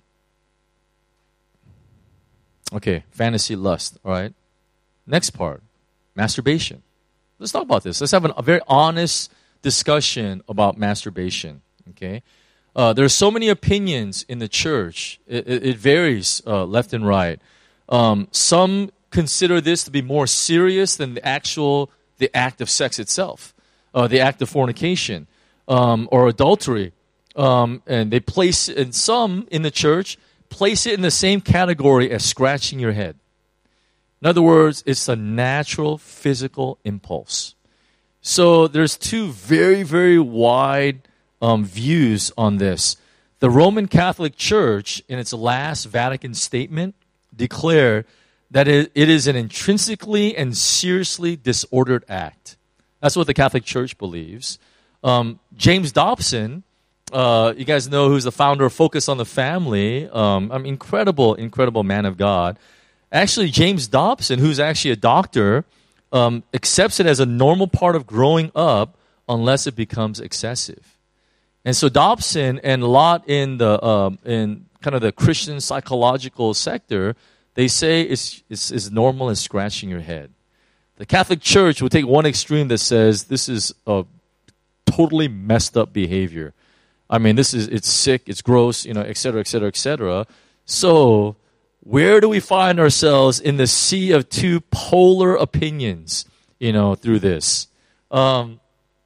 okay, fantasy lust, all right? Next part, masturbation. Let's talk about this. Let's have an, a very honest discussion about masturbation, okay? Uh, there are so many opinions in the church. It, it, it varies uh, left and right. Um, some consider this to be more serious than the actual the act of sex itself, uh, the act of fornication um, or adultery, um, and they place and some in the church place it in the same category as scratching your head. In other words, it's a natural physical impulse. So there's two very, very wide um, views on this. The Roman Catholic Church, in its last Vatican statement, declared that it, it is an intrinsically and seriously disordered act. That's what the Catholic Church believes. Um, James Dobson, uh, you guys know who's the founder of Focus on the Family, um, I'm incredible, incredible man of God. Actually, James Dobson, who's actually a doctor, um, accepts it as a normal part of growing up unless it becomes excessive. And so Dobson and a lot in the um, in kind of the Christian psychological sector, they say it's, it's, it's normal as scratching your head. The Catholic Church will take one extreme that says this is a totally messed up behavior. I mean, this is it's sick, it's gross, you know, et cetera, et cetera, et cetera. So where do we find ourselves in the sea of two polar opinions, you know, through this? Um,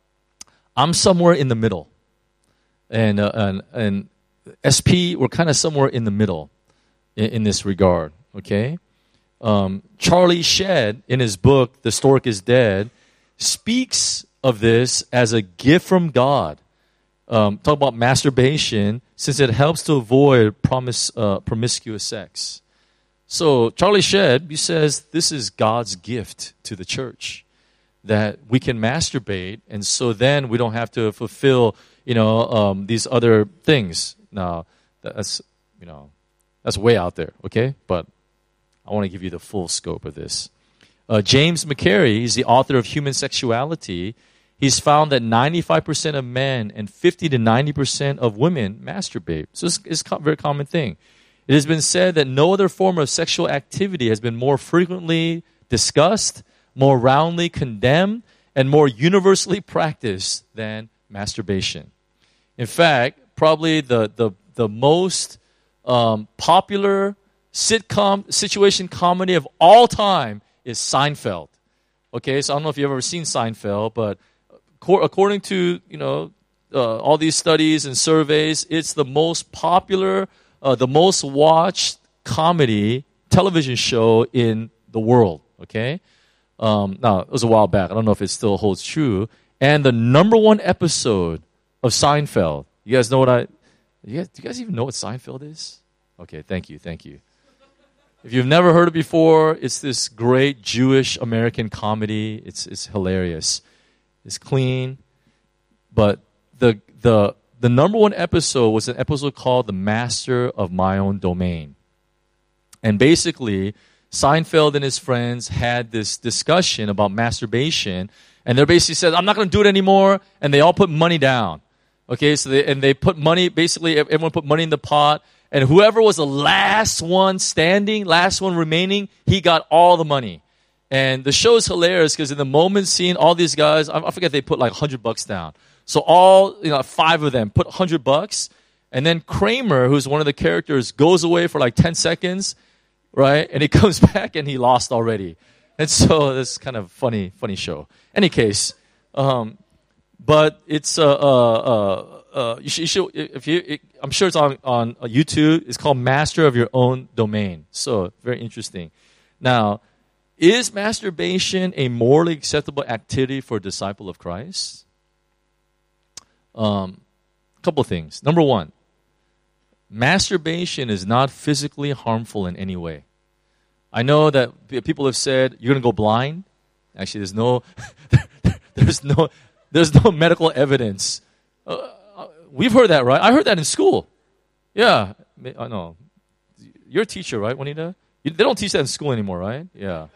I'm somewhere in the middle. And, uh, and, and S P, we're kind of somewhere in the middle in, in this regard, okay? Um, Charlie Shedd, in his book, The Stork is Dead, speaks of this as a gift from God. Um, talk about masturbation, since it helps to avoid promis, uh, promiscuous sex. So Charlie Shedd, he says this is God's gift to the church, that we can masturbate, and so then we don't have to fulfill, you know, um, these other things. Now, that's, you know, that's way out there, okay? But I want to give you the full scope of this. Uh, James McCary, he's the author of Human Sexuality. He's found that ninety-five percent of men and fifty to ninety percent of women masturbate. So it's, it's a very common thing. It has been said that no other form of sexual activity has been more frequently discussed, more roundly condemned, and more universally practiced than masturbation. In fact, probably the, the, the most um, popular sitcom, situation comedy of all time is Seinfeld. Okay, so I don't know if you've ever seen Seinfeld, but according to, you know, uh, all these studies and surveys, it's the most popular, uh, the most watched comedy television show in the world, okay? Um, now, it was a while back. I don't know if it still holds true. And the number one episode of Seinfeld, you guys know what I, you guys, do you guys even know what Seinfeld is? Okay, thank you, thank you. If you've never heard it before, it's this great Jewish American comedy. It's it's hilarious. It's clean. But the the the number one episode was an episode called The Master of My Own Domain. And basically, Seinfeld and his friends had this discussion about masturbation, and they basically said, I'm not going to do it anymore, and they all put money down. Okay, so they and they put money, basically everyone put money in the pot, and whoever was the last one standing, last one remaining, he got all the money. And the show is hilarious because in the moment scene, all these guys, I forget, they put like one hundred bucks down. So all, you know, five of them put one hundred bucks. And then Kramer, who's one of the characters, goes away for like ten seconds, right? And he comes back and he lost already. And so this kind of funny, funny show. Any case, um, but it's, uh, uh, uh, uh, you should, you should if you, it, I'm sure it's on, on YouTube. It's called Master of Your Own Domain. So very interesting. Now, is masturbation a morally acceptable activity for a disciple of Christ? Um, a couple of things. Number one, masturbation is not physically harmful in any way. I know that people have said you're going to go blind. Actually, there's no, there's no, there's no medical evidence. Uh, we've heard that, right? I heard that in school. Yeah, I know. You're a teacher, right, Juanita? You, they don't teach that in school anymore, right? Yeah.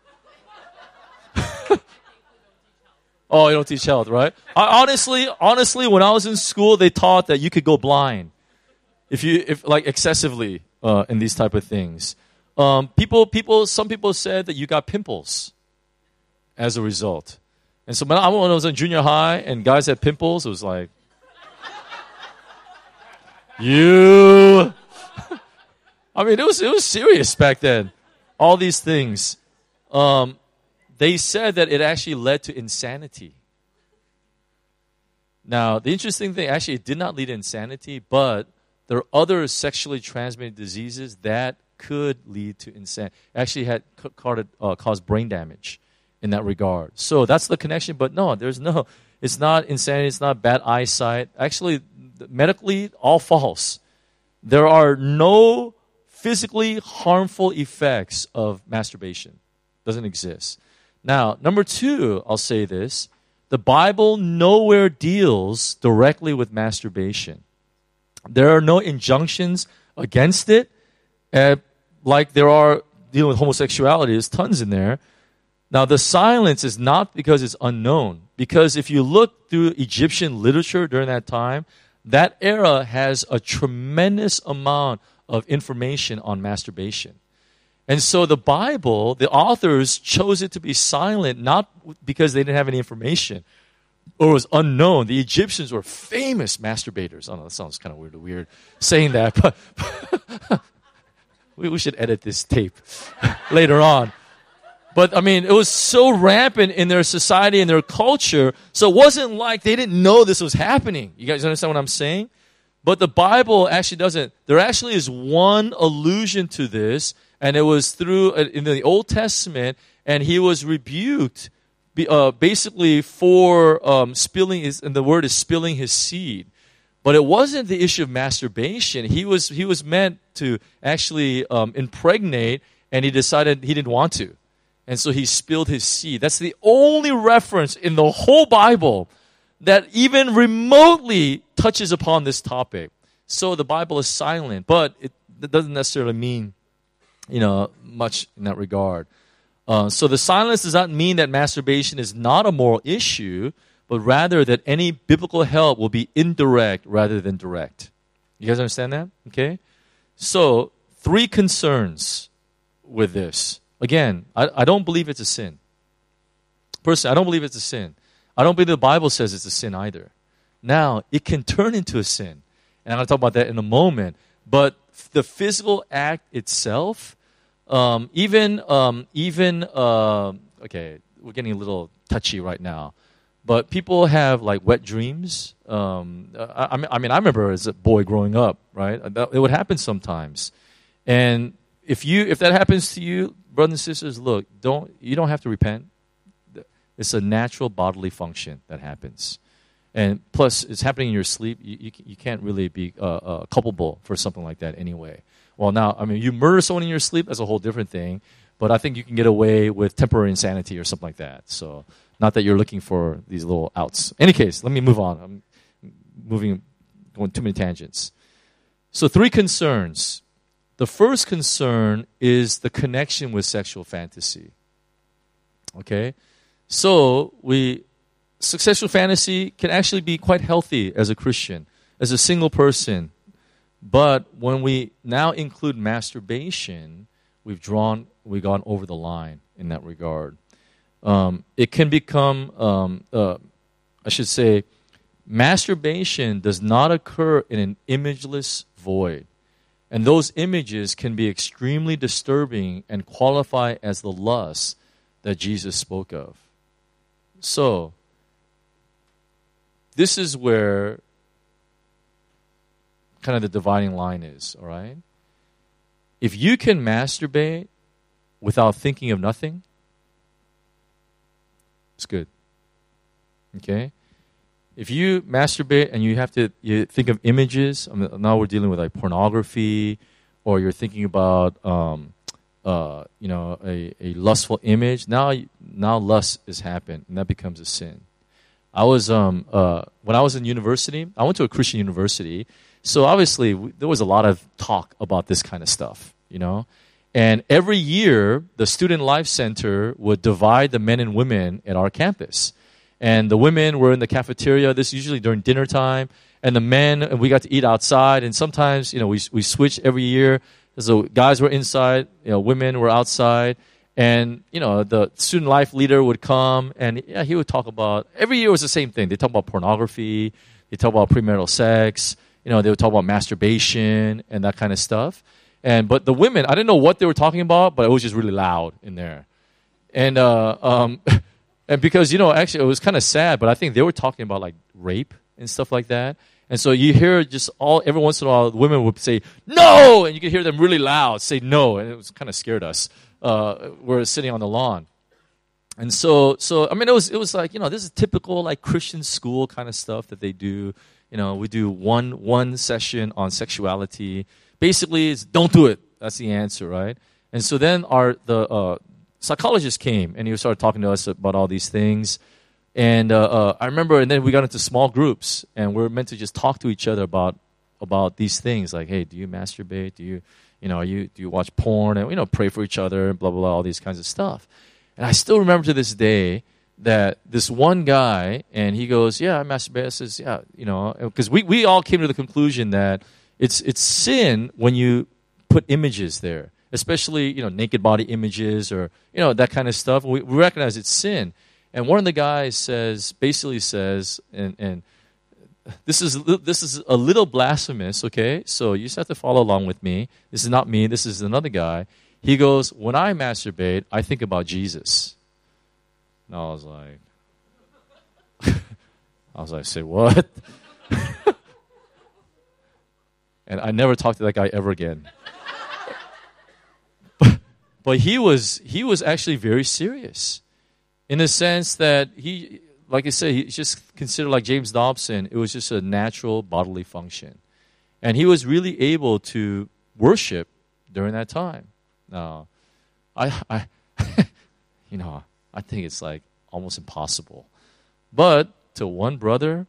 Oh, you don't teach health, right? I, honestly, honestly, when I was in school, they taught that you could go blind if you, if like excessively uh, in these type of things. Um, people, people, some people said that you got pimples as a result. And so when I, when I was in junior high and guys had pimples, it was like, You. I mean, it was it was serious back then. All these things. Um, they said that it actually led to insanity. Now, the interesting thing, actually, it did not lead to insanity, but there are other sexually transmitted diseases that could lead to insanity. Actually, had caused, uh, caused brain damage in that regard. So that's the connection. But no, there's no. It's not insanity. It's not bad eyesight. Actually, medically, all false. There are no physically harmful effects of masturbation. Doesn't exist. Now, number two, I'll say this. The Bible nowhere deals directly with masturbation. There are no injunctions against it, uh, like there are dealing with homosexuality. There's tons in there. Now, the silence is not because it's unknown. Because if you look through Egyptian literature during that time, that era has a tremendous amount of information on masturbation. And so the Bible, the authors chose it to be silent, not because they didn't have any information or it was unknown. The Egyptians were famous masturbators. I don't know, that sounds kind of weird, weird saying that, but we, we should edit this tape later on. But, I mean, it was so rampant in their society and their culture, so it wasn't like they didn't know this was happening. You guys understand what I'm saying? But the Bible actually doesn't. There actually is one allusion to this, and it was through, in the Old Testament, and he was rebuked uh, basically for um, spilling his, and the word is spilling his seed. But it wasn't the issue of masturbation. He was, he was meant to actually um, impregnate, and he decided he didn't want to. And so he spilled his seed. That's the only reference in the whole Bible that even remotely touches upon this topic. So the Bible is silent, but it, it doesn't necessarily mean, you know, much in that regard. Uh, so the silence does not mean that masturbation is not a moral issue, but rather that any biblical help will be indirect rather than direct. You guys understand that? Okay? So, three concerns with this. Again, I, I don't believe it's a sin. Personally, I don't believe it's a sin. I don't believe the Bible says it's a sin either. Now, it can turn into a sin. And I'm going to talk about that in a moment. But the physical act itself, um, even, um, even uh, okay, we're getting a little touchy right now. But people have like wet dreams. Um, I, I, mean, I mean, I remember as a boy growing up, right? It would happen sometimes. And if you, if that happens to you, brothers and sisters, look, don't you don't have to repent. It's a natural bodily function that happens. And plus, it's happening in your sleep. You, you, you can't really be uh, uh, culpable for something like that anyway. Well, now, I mean, you murder someone in your sleep, that's a whole different thing. But I think you can get away with temporary insanity or something like that. So, not that you're looking for these little outs. In any case, let me move on. I'm moving, going too many tangents. So, three concerns. The first concern is the connection with sexual fantasy. Okay? So, we sexual fantasy can actually be quite healthy as a Christian, as a single person. But when we now include masturbation, we've drawn, we've gone over the line in that regard. Um, it can become, um, uh, I should say, masturbation does not occur in an imageless void. And those images can be extremely disturbing and qualify as the lust that Jesus spoke of. So, this is where kind of the dividing line is, all right? If you can masturbate without thinking of nothing, it's good. Okay? If you masturbate and you have to you think of images, I mean, now we're dealing with like pornography, or you're thinking about um, uh, you know a, a lustful image. Now, now lust has happened, and that becomes a sin. I was um, uh, when I was in university. I went to a Christian university, so obviously we, there was a lot of talk about this kind of stuff, you know. And every year, the Student Life Center would divide the men and women at our campus. And the women were in the cafeteria. This is usually during dinner time. And the men, and we got to eat outside. And sometimes, you know, we we switched every year. So guys were inside, you know, women were outside. And, you know, the student life leader would come, and yeah, he would talk about, every year was the same thing. They talk about pornography. They talk about premarital sex. you know, they would talk about masturbation and that kind of stuff. And but the women, I didn't know what they were talking about, but it was just really loud in there. And uh, um, and because, you know, actually it was kind of sad, but I think they were talking about like rape and stuff like that. And so you hear just all, every once in a while, the women would say, no! And you could hear them really loud say no. And it was kind of scared us. Uh, we're sitting on the lawn. And so, so I mean, it was it was like, you know, this is typical like Christian school kind of stuff that they do. You know, we do one one session on sexuality. Basically, it's don't do it. That's the answer, right? And so then our the uh, psychologist came and he started talking to us about all these things. And uh, uh, I remember, and then we got into small groups, and we we're meant to just talk to each other about about these things, like, hey, do you masturbate? Do you, you know, are you do you watch porn? And you know, pray for each other, blah blah blah, all these kinds of stuff. And I still remember to this day that this one guy, and he goes, yeah, I masturbate. I says, yeah, you know, because we, we all came to the conclusion that it's it's sin when you put images there, especially, you know, naked body images or, you know, that kind of stuff. We, we recognize it's sin. And one of the guys says, basically says, and, and this is this is a little blasphemous, okay? So you just have to follow along with me. This is not me. This is another guy. He goes, when I masturbate, I think about Jesus. And I was like, I was like, say what? And I never talked to that guy ever again. but, but he was he was actually very serious, in the sense that he, like I said, he's just considered like James Dobson. It was just a natural bodily function, and he was really able to worship during that time. No, I, I, you know, I think it's like almost impossible. But to one brother,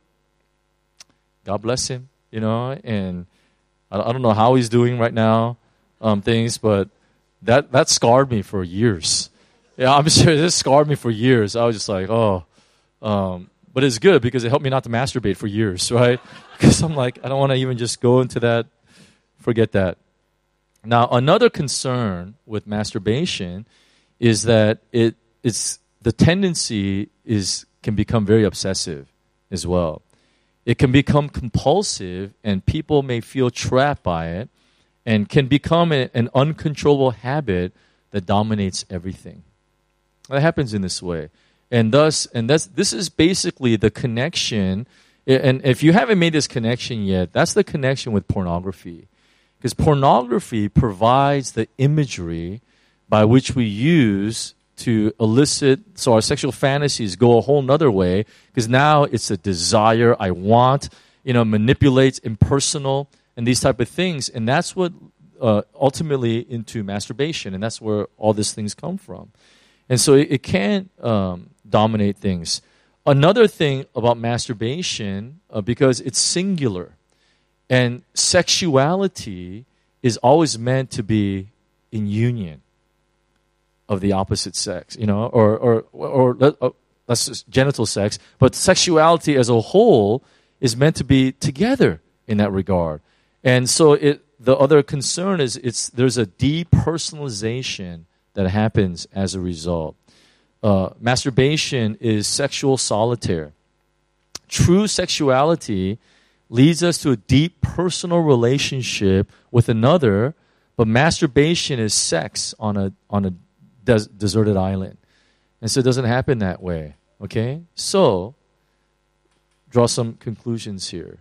God bless him, you know, and I, I don't know how he's doing right now, um, things, but that that scarred me for years. Yeah, I'm sure this scarred me for years. I was just like, oh, um, but it's good because it helped me not to masturbate for years, right? Because I'm like, I don't want to even just go into that. Forget that. Now, another concern with masturbation is that it it's the tendency is can become very obsessive as well. It can become compulsive, and people may feel trapped by it, and can become a, an uncontrollable habit that dominates everything. That happens in this way, and thus, and that's this is basically the connection. And if you haven't made this connection yet, that's the connection with pornography. Because pornography provides the imagery by which we use to elicit, so our sexual fantasies go a whole nother way, because now it's a desire, I want, you know, manipulates, impersonal, and these type of things. And that's what uh, ultimately into masturbation, and that's where all these things come from. And so it, it can um, dominate things. Another thing about masturbation, uh, because it's singular, and sexuality is always meant to be in union of the opposite sex, you know, or or or, or, or that's just genital sex. But sexuality as a whole is meant to be together in that regard. And so it the other concern is it's there's a depersonalization that happens as a result. Uh, masturbation is sexual solitaire. True sexuality leads us to a deep personal relationship with another, but masturbation is sex on a on a des- deserted island. And so it doesn't happen that way, okay? So, draw some conclusions here.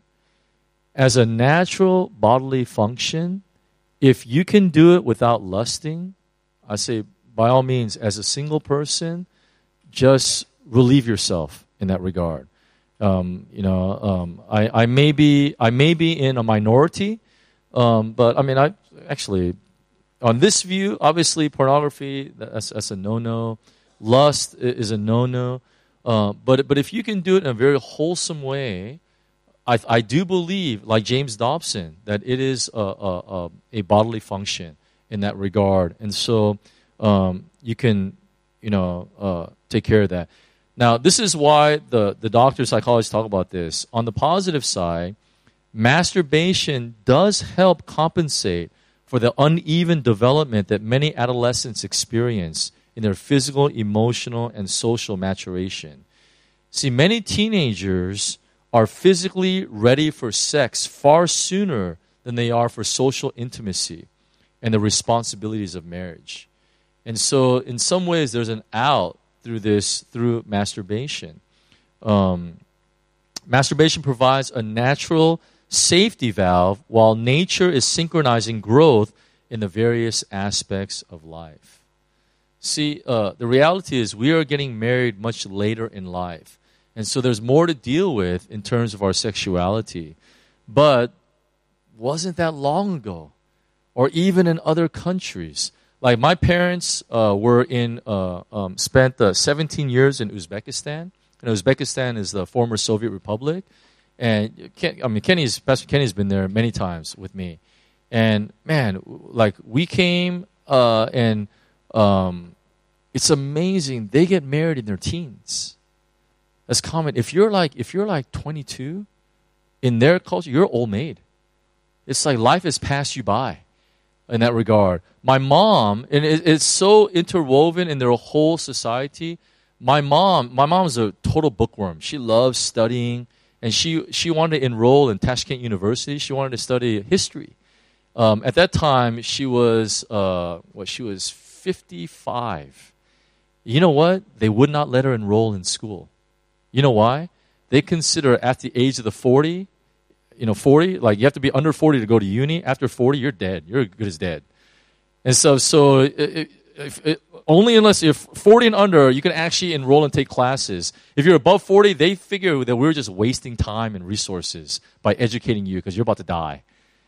As a natural bodily function, if you can do it without lusting, I say by all means, as a single person, just relieve yourself in that regard. Um, you know, um, I, I may be I may be in a minority, um, but I mean, I actually on this view, obviously, pornography that's, that's a no-no. Lust is a no-no. Uh, but but if you can do it in a very wholesome way, I I do believe, like James Dobson, that it is a a, a bodily function in that regard, and so um, you can you know uh, take care of that. Now, this is why the, the doctors, psychologists talk about this. On the positive side, masturbation does help compensate for the uneven development that many adolescents experience in their physical, emotional, and social maturation. See, many teenagers are physically ready for sex far sooner than they are for social intimacy and the responsibilities of marriage. And so in some ways there's an out through this, through masturbation. Um, masturbation provides a natural safety valve while nature is synchronizing growth in the various aspects of life. See, uh, the reality is we are getting married much later in life. And so there's more to deal with in terms of our sexuality. But wasn't that long ago? Or even in other countries. Like my parents uh, were in, uh, um, spent uh, seventeen years in Uzbekistan. And Uzbekistan is the former Soviet Republic. And Ken, I mean, Kenny's, Pastor Kenny's been there many times with me. And man, like we came uh, and um, it's amazing. They get married in their teens. That's common. If you're like, if you're like twenty-two, in their culture, you're old maid. It's like life has passed you by in that regard. My mom, and it, it's so interwoven in their whole society. My mom, my mom's a total bookworm. She loves studying, and she she wanted to enroll in Tashkent University. She wanted to study history. Um, at that time, she was uh, what? She was fifty-five. You know what? They would not let her enroll in school. You know why? They consider at the age of the forty, you know, forty, like you have to be under forty to go to uni. After forty, you're dead. You're as good as dead. And so, so it, it, if it, only unless you're forty and under, you can actually enroll and take classes. If you're above forty, they figure that we're just wasting time and resources by educating you because you're about to die.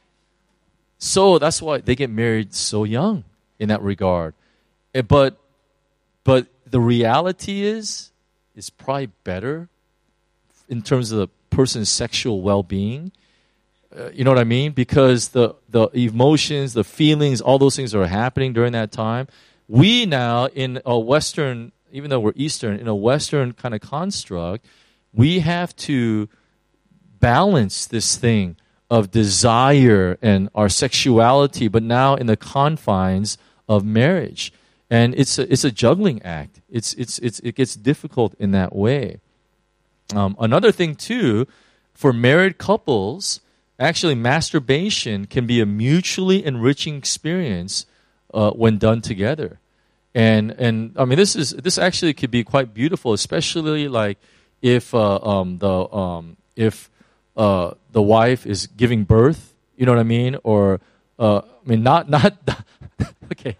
So that's why they get married so young in that regard. But, but the reality is, it's probably better in terms of the person's sexual well-being. Uh, you know what I mean? Because the, the emotions, the feelings, all those things are happening during that time. We now, in a Western, even though we're Eastern, in a Western kind of construct, we have to balance this thing of desire and our sexuality, but now in the confines of marriage. And it's a, it's a juggling act. It's, it's, it's, it gets difficult in that way. Um, another thing, too, for married couples, actually masturbation can be a mutually enriching experience uh, when done together. And, and I mean, this is this actually could be quite beautiful, especially like if uh, um, the um, if uh, the wife is giving birth, you know what I mean? Or uh, I mean, not not okay.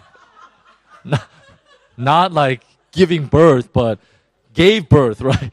Not, not like giving birth, but gave birth, right?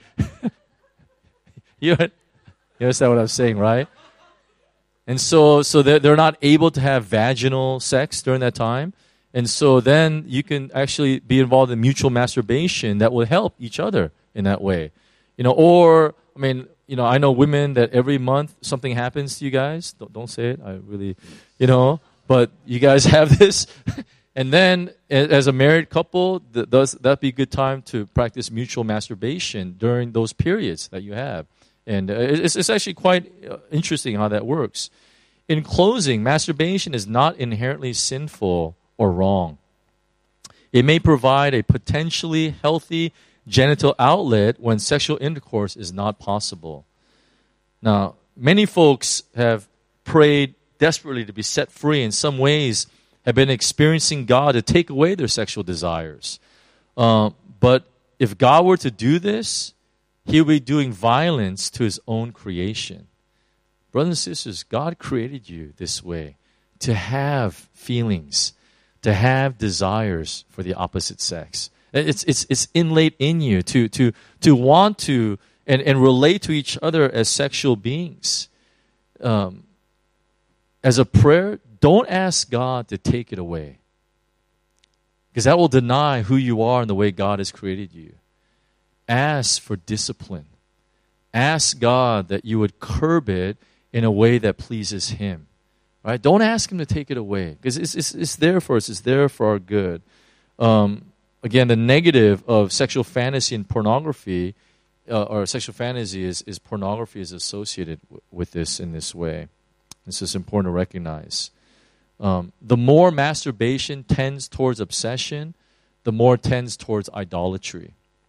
you, you understand what I'm saying, right? And so, so they're, they're not able to have vaginal sex during that time. And so then you can actually be involved in mutual masturbation that will help each other in that way. You know, or, I mean, you know, I know women that every month something happens to you guys. Don't, don't say it. I really, you know, but you guys have this. And then, as a married couple, th- does that be a good time to practice mutual masturbation during those periods that you have? And uh, it's, it's actually quite uh, interesting how that works. In closing, masturbation is not inherently sinful or wrong. It may provide a potentially healthy genital outlet when sexual intercourse is not possible. Now, many folks have prayed desperately to be set free. In some ways, have been experiencing God to take away their sexual desires. Uh, but if God were to do this, He would be doing violence to His own creation. Brothers and sisters, God created you this way, to have feelings, to have desires for the opposite sex. It's it's it's inlaid in you to to to want to and, and relate to each other as sexual beings. Um, as a prayer, don't ask God to take it away, because that will deny who you are and the way God has created you. Ask for discipline. Ask God that you would curb it in a way that pleases Him. Right? Don't ask Him to take it away, because it's, it's, it's there for us. It's there for our good. Um, again, the negative of sexual fantasy and pornography, uh, or sexual fantasy is, is pornography is associated w- with this in this way. This is important to recognize. Um, the more masturbation tends towards obsession, the more it tends towards idolatry.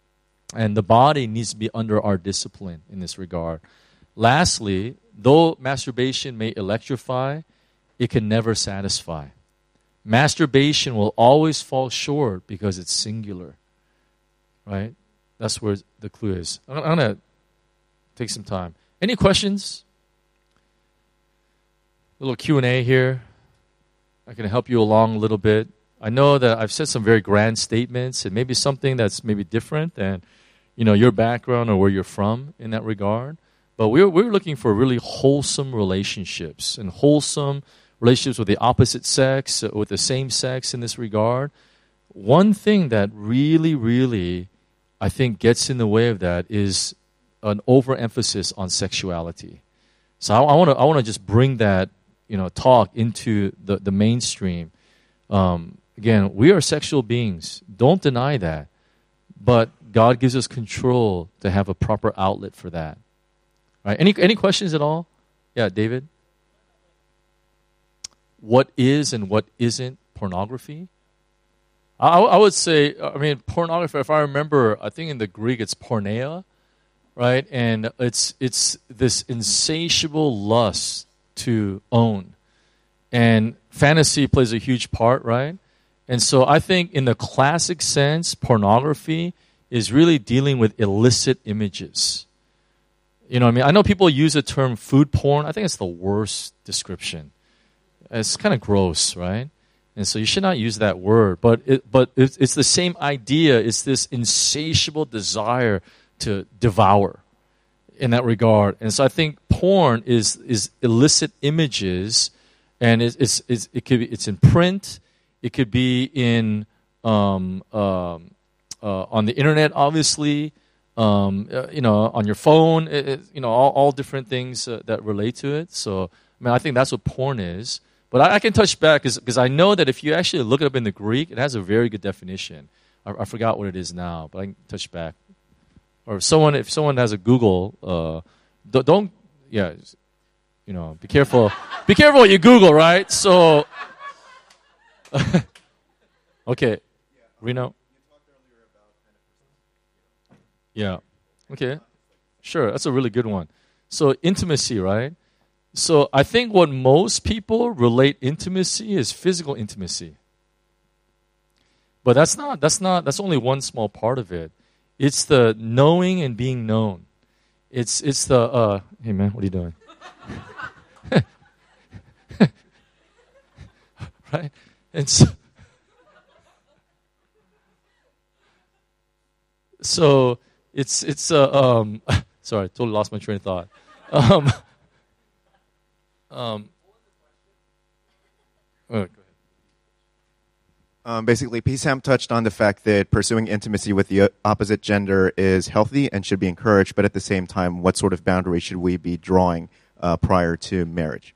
And the body needs to be under our discipline in this regard. Lastly, though masturbation may electrify, it can never satisfy. Masturbation will always fall short because it's singular. Right? That's where the clue is. I'm, I'm going to take some time. Any questions? A little Q and A here. I can help you along a little bit. I know that I've said some very grand statements and maybe something that's maybe different than, you know, your background or where you're from in that regard. But we're we're looking for really wholesome relationships and wholesome relationships with the opposite sex, uh, with the same sex in this regard. One thing that really, really, I think gets in the way of that is an overemphasis on sexuality. So I want to I want to just bring that, you know, talk into the, the mainstream. Um, again, we are sexual beings. Don't deny that. But God gives us control to have a proper outlet for that. Right? Any any questions at all? Yeah, David? What is and what isn't pornography? I, I would say, I mean, pornography, if I remember, I think in the Greek it's porneia, right? And it's it's this insatiable lust to own. And fantasy plays a huge part, right? And so I think in the classic sense, pornography is really dealing with illicit images. You know what I mean? I know people use the term food porn. I think it's the worst description. It's kind of gross, right? And so you should not use that word. But it, but it's, it's the same idea. It's this insatiable desire to devour in that regard. And so I think porn is is illicit images, and it's it's, it's it could be it's in print. It could be in um, um, uh, on the internet, obviously. Um, uh, you know, on your phone. It, it, you know, all, all different things uh, that relate to it. So I mean, I think that's what porn is. But I, I can touch back because I know that if you actually look it up in the Greek, it has a very good definition. I, I forgot what it is now, but I can touch back. Or if someone, if someone has a Google, uh, don't, don't, yeah, you know, be careful. Be careful what you Google, right? So, okay, Reno. Yeah, okay, sure. That's a really good one. So intimacy, right? So I think what most people relate intimacy is physical intimacy. But that's not, that's not, that's only one small part of it. It's the knowing and being known. It's, it's the, uh, hey man, what are you doing? Right? And so, so it's, it's, uh, um, sorry, I totally lost my train of thought. Um, Um, oh, go ahead. Um, basically, P. Sam touched on the fact that pursuing intimacy with the opposite gender is healthy and should be encouraged, but at the same time, what sort of boundary should we be drawing uh, prior to marriage?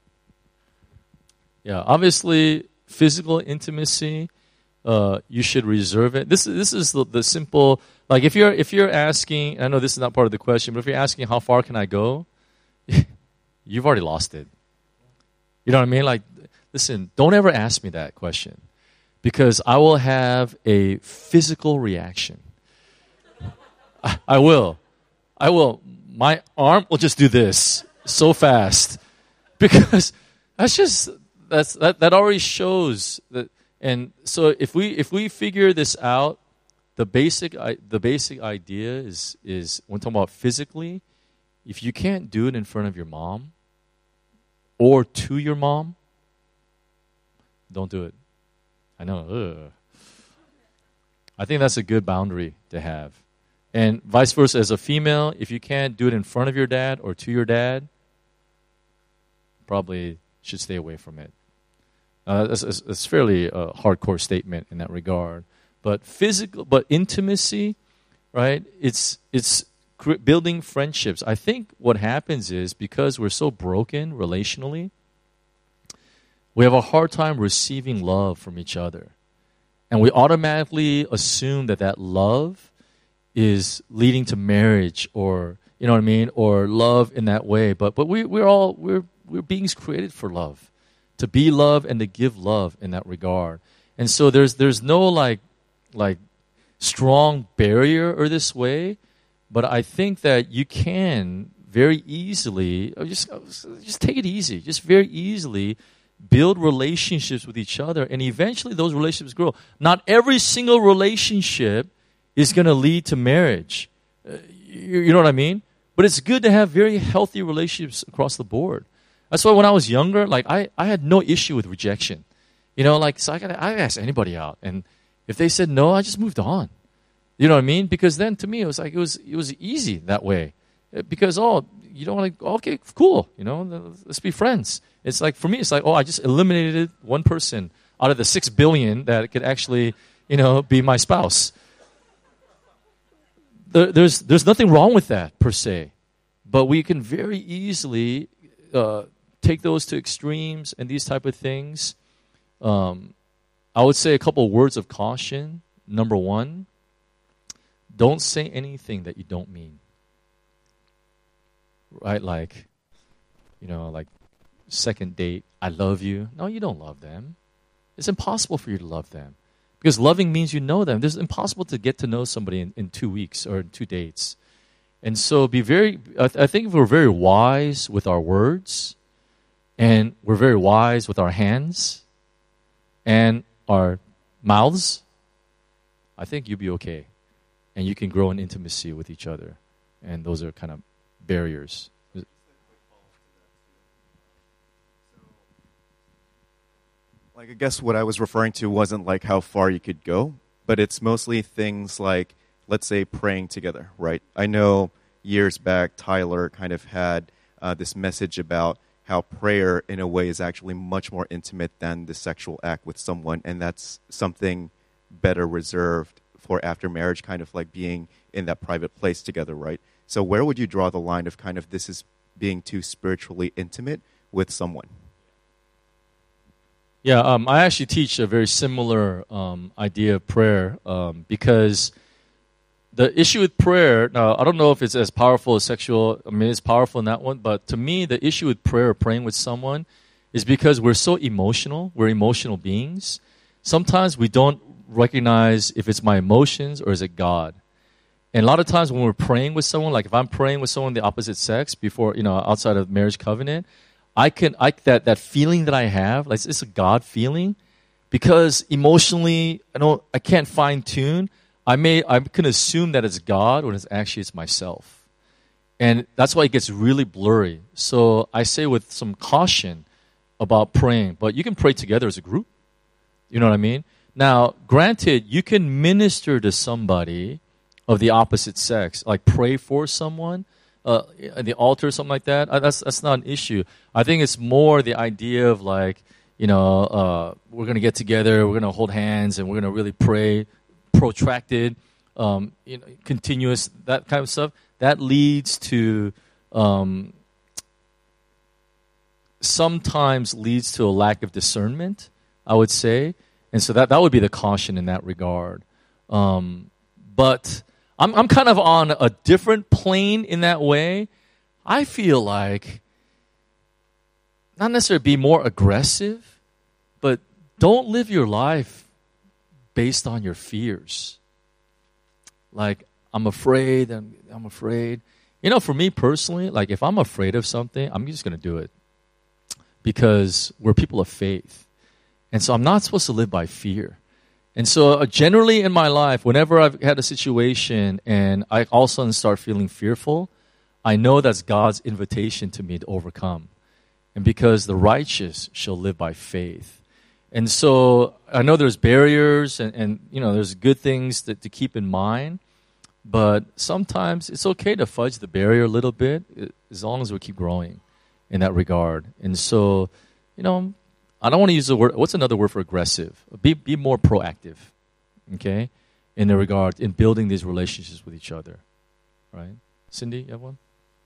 Yeah, obviously, physical intimacy, uh, you should reserve it. This, this is the, the simple, like if you're, if you're asking, I know this is not part of the question, but if you're asking how far can I go, you've already lost it. You know what I mean? Like, listen, don't ever ask me that question because I will have a physical reaction. I, I will. I will. My arm will just do this so fast because that's just, that's, that, that already shows that. And so if we, if we figure this out, the basic, the basic idea is, is when talking about physically, if you can't do it in front of your mom, or to your mom, don't do it. I know. Ugh. I think that's a good boundary to have. And vice versa, as a female, if you can't do it in front of your dad or to your dad, probably should stay away from it. Uh, it's, it's, it's fairly a hardcore statement in that regard. But physical, but intimacy, right? It's it's. Building friendships. I think what happens is because we're so broken relationally, we have a hard time receiving love from each other. And we automatically assume that that love is leading to marriage or, you know what I mean, or love in that way. But but we, we're all, we're, we're beings created for love, to be love and to give love in that regard. And so there's there's no like, like strong barrier or this way, but I think that you can very easily, just, just take it easy, just very easily build relationships with each other, and eventually those relationships grow. Not every single relationship is going to lead to marriage. Uh, you, you know what I mean? But it's good to have very healthy relationships across the board. That's why when I was younger, like I, I had no issue with rejection. You know, like, so I could I asked anybody out, and if they said no, I just moved on. You know what I mean? Because then to me it was like it was it was easy that way. Because oh, you don't want to. Okay, cool. You know, let's be friends. It's like for me, it's like oh, I just eliminated one person out of the six billion that could actually, you know, be my spouse. There, there's there's nothing wrong with that per se, but we can very easily uh, take those to extremes and these type of things. Um, I would say a couple of words of caution. Number one, don't say anything that you don't mean. Right? Like, you know, like second date, I love you. No, you don't love them. It's impossible for you to love them. Because loving means you know them. It's impossible to get to know somebody in, in two weeks or in two dates. And so be very, I, th- I think if we're very wise with our words, and we're very wise with our hands, and our mouths, I think you'll be okay. And you can grow in intimacy with each other. And those are kind of barriers. Like, I guess what I was referring to wasn't like how far you could go, but it's mostly things like, let's say, praying together, right? I know years back, Tyler kind of had uh, this message about how prayer, in a way, is actually much more intimate than the sexual act with someone, and that's something better reserved for after marriage, kind of like being in that private place together, right? So where would you draw the line of kind of this is being too spiritually intimate with someone? Yeah, um, I actually teach a very similar um, idea of prayer um, because the issue with prayer, now I don't know if it's as powerful as sexual, I mean it's powerful in that one, but to me the issue with prayer or praying with someone is because we're so emotional, we're emotional beings. Sometimes we don't recognize if it's my emotions or is it God. And a lot of times when we're praying with someone, like if I'm praying with someone of the opposite sex before, you know, outside of marriage covenant, I can, I, that, that feeling that I have, like it's a God feeling, because emotionally, I don't, I can't fine tune. I may, I can assume that it's God when it's actually it's myself. And that's why it gets really blurry. So I say with some caution about praying, but you can pray together as a group. You know what I mean? Now, granted, you can minister to somebody of the opposite sex, like pray for someone uh, at the altar or something like that. Uh, that's that's not an issue. I think it's more the idea of like, you know, uh, we're going to get together, we're going to hold hands, and we're going to really pray, protracted, um, you know, continuous, that kind of stuff. That leads to, um, sometimes leads to a lack of discernment, I would say. And so that, that would be the caution in that regard. Um, but I'm I'm kind of on a different plane in that way. I feel like not necessarily be more aggressive, but don't live your life based on your fears. Like, I'm afraid, I'm, I'm afraid. You know, for me personally, like if I'm afraid of something, I'm just going to do it because we're people of faith. And so I'm not supposed to live by fear. And so uh, generally in my life, whenever I've had a situation and I all of a sudden start feeling fearful, I know that's God's invitation to me to overcome. And because the righteous shall live by faith. And so I know there's barriers and, and you know, there's good things that, to keep in mind. But sometimes it's okay to fudge the barrier a little bit as long as we keep growing in that regard. And so, you know, I don't want to use the word, what's another word for aggressive? Be be more proactive, okay, in the regard, in building these relationships with each other, right? Cindy, you have one?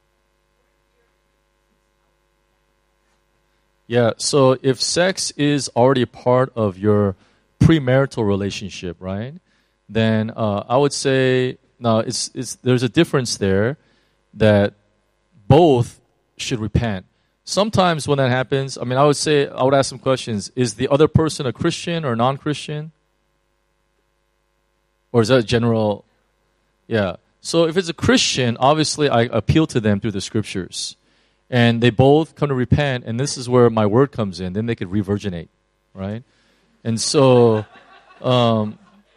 Yeah, so if sex is already a part of your premarital relationship, right, then uh, I would say, no, it's it's there's a difference there that both should repent. Sometimes when that happens, I mean, I would say, I would ask some questions. Is the other person a Christian or non-Christian? Or is that a general? Yeah. So if it's a Christian, obviously I appeal to them through the scriptures. And they both come to repent, and this is where my word comes in. Then they could revirginate, right? And so um,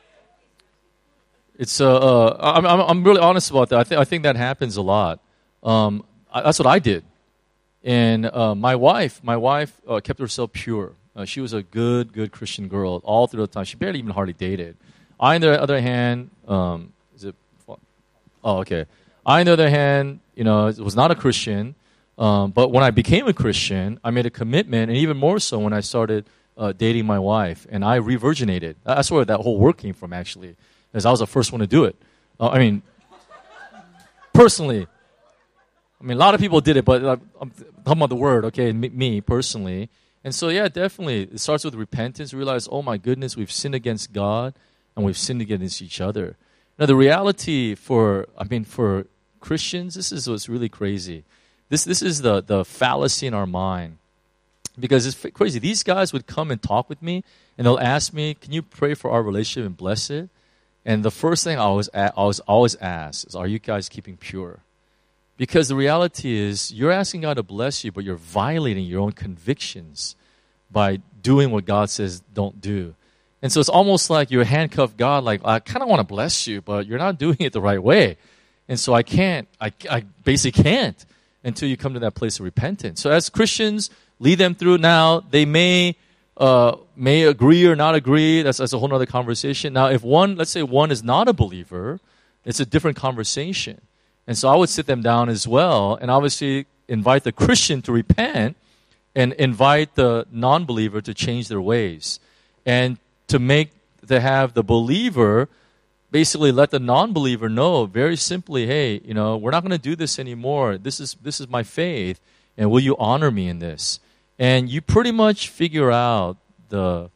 it's uh, uh, I'm, I'm I'm really honest about that. I think I think that happens a lot. Um, I, that's what I did. And uh, my wife, my wife uh, kept herself pure. Uh, she was a good, good Christian girl all through the time. She barely even hardly dated. I, on the other hand, um, is it? Oh, okay. I, on the other hand, you know, was not a Christian. Um, but when I became a Christian, I made a commitment, and even more so when I started uh, dating my wife, and I revirginated. That's where that whole word came from, actually, as I was the first one to do it. Uh, I mean, personally. I mean, a lot of people did it, but uh, I'm talking about the word, okay, me, me personally. And so, yeah, definitely, it starts with repentance. Realize, oh my goodness, we've sinned against God, and we've sinned against each other. Now, the reality for, I mean, for Christians, this is what's really crazy. This this is the, the fallacy in our mind. Because it's f- crazy. These guys would come and talk with me, and they'll ask me, can you pray for our relationship and bless it? And the first thing I always, a- I always, always ask is, are you guys keeping pure? Because the reality is, you're asking God to bless you, but you're violating your own convictions by doing what God says don't do. And so it's almost like you handcuff God, like, I kind of want to bless you, but you're not doing it the right way. And so I can't, I, I basically can't until you come to that place of repentance. So as Christians, lead them through. Now, they may uh, may agree or not agree. That's, that's a whole other conversation. Now, if one, let's say one is not a believer, it's a different conversation. And so I would sit them down as well and obviously invite the Christian to repent and invite the non-believer to change their ways. And to make, to have the believer basically let the non-believer know very simply, hey, you know, we're not going to do this anymore. This is this is my faith, and will you honor me in this? And you pretty much figure out the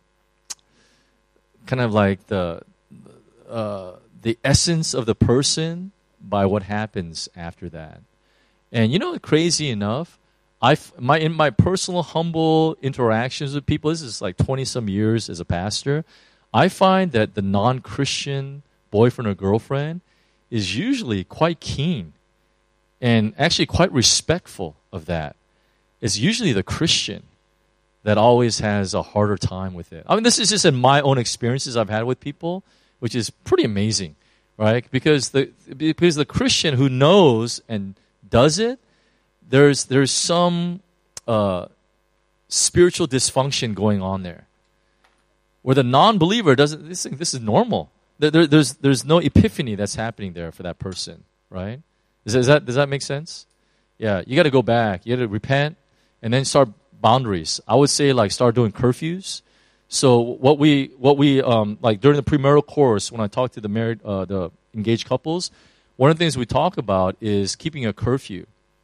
kind of like the uh, the essence of the person by what happens after that. And you know, crazy enough, I my in my personal humble interactions with people, this is like twenty some years as a pastor, I find that the non-Christian boyfriend or girlfriend is usually quite keen and actually quite respectful of that. It's usually the Christian that always has a harder time with it. I mean, this is just in my own experiences I've had with people, which is pretty amazing, right? Because the because the Christian who knows and does it, there's there's some uh, spiritual dysfunction going on there, where the non-believer doesn't. This this is normal. There, there's there's no epiphany that's happening there for that person, right? Is, is that does that make sense? Yeah, you got to go back. You got to repent, and then start boundaries. I would say like start doing curfews. So what we what we um, like during the premarital course when I talk to the married uh, the engaged couples, one of the things we talk about is keeping a curfew,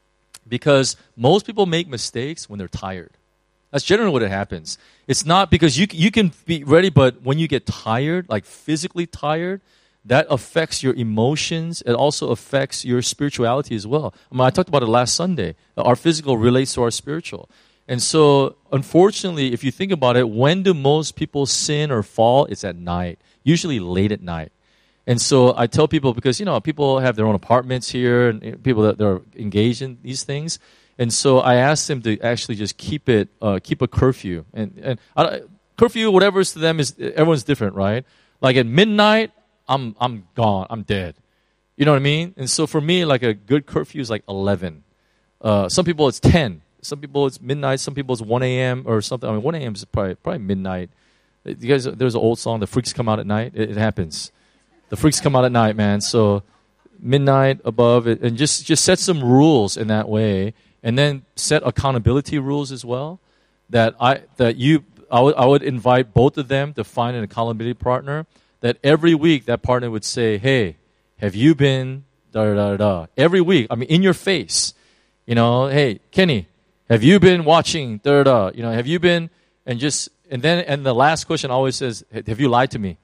because most people make mistakes when they're tired. That's generally what it happens. It's not because you you can be ready, but when you get tired, like physically tired, that affects your emotions. It also affects your spirituality as well. I mean, I talked about it last Sunday. Our physical relates to our spiritual. And so, unfortunately, if you think about it, when do most people sin or fall? It's at night, usually late at night. And so I tell people, because, you know, people have their own apartments here, and people that are engaged in these things. And so I asked them to actually just keep it, uh, keep a curfew. And, and I, curfew, whatever is to them, is everyone's different, right? Like at midnight, I'm I'm gone, I'm dead. You know what I mean? And so for me, like a good curfew is like eleven. Uh, some people it's ten. Some people it's midnight. Some people it's one a.m. or something. I mean, one a.m. is probably probably midnight. You guys, there's an old song, "The Freaks Come Out at Night." It, it happens. The freaks come out at night, man. So midnight above it, and just just set some rules in that way. And then set accountability rules as well. That I that you I would I would invite both of them to find an accountability partner. That every week that partner would say, "Hey, have you been da da da da?" Every week, I mean, in your face, you know. Hey, Kenny, have you been watching da da da? You know, have you been? And just and then and the last question always says, "Have you lied to me?"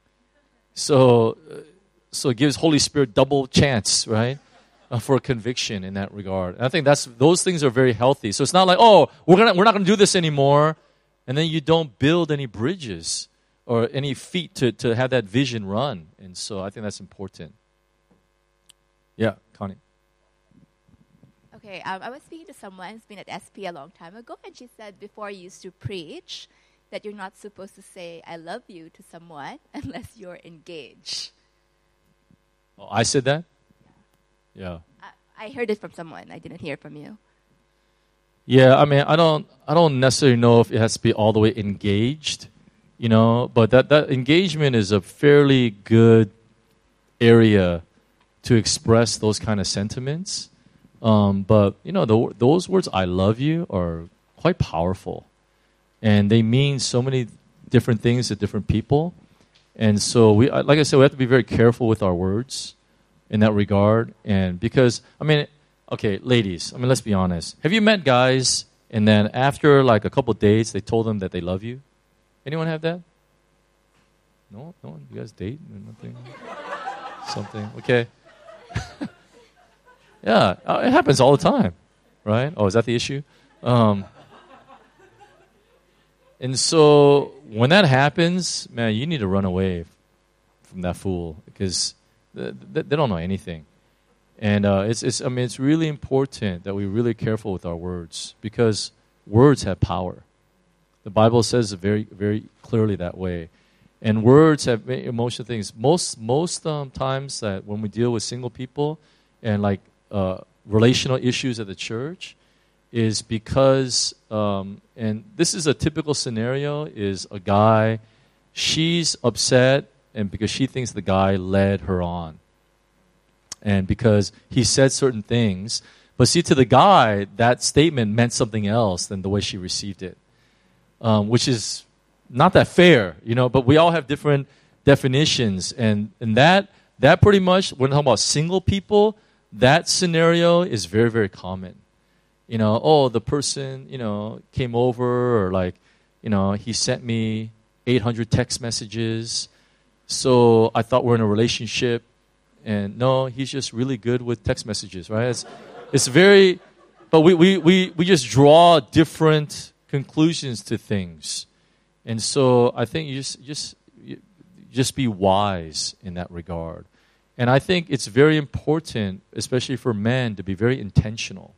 So, so it gives Holy Spirit double chance, right? For a conviction in that regard. And I think that's those things are very healthy. So it's not like, oh, we're gonna we're not gonna do this anymore, and then you don't build any bridges or any feet to, to have that vision run. And so I think that's important. Yeah, Connie. Okay, um, I was speaking to someone who's been at S P a long time ago, and she said before you used to preach that you're not supposed to say I love you to someone unless you're engaged. Oh, I said that? Yeah. I, I heard it from someone. I didn't hear it from you. Yeah, I mean, I don't I don't necessarily know if it has to be all the way engaged, you know, but that, that engagement is a fairly good area to express those kind of sentiments. Um, but, you know, the, those words, I love you, are quite powerful. And they mean so many different things to different people. And so, we, like I said, we have to be very careful with our words in that regard. And because, I mean, okay, ladies, I mean, let's be honest. Have you met guys and then after like a couple dates, they told them that they love you? Anyone have that? No? No one? You guys date? Nothing? Something? Okay. Yeah, it happens all the time, right? Oh, is that the issue? Um, and so when that happens, man, you need to run away from that fool because they, they don't know anything. And uh, it's, it's, I mean, it's really important that we're really careful with our words because words have power. The Bible says it very, very clearly that way. And words have emotional things. Most, most um, times that when we deal with single people and like uh, relational issues at the church, is because, um, and this is a typical scenario, is a guy, she's upset, and because she thinks the guy led her on. And because he said certain things. But see, to the guy, that statement meant something else than the way she received it. Um, which is not that fair, you know, but we all have different definitions. And, and that, that pretty much, when we're talking about single people, that scenario is very, very common. You know, oh, the person, you know, came over, or like, you know, he sent me eight hundred text messages. So I thought we're in a relationship. And no, he's just really good with text messages, right? It's, it's very, but we, we, we, we just draw different conclusions to things. And so I think you just, just, you just be wise in that regard. And I think it's very important, especially for men, to be very intentional.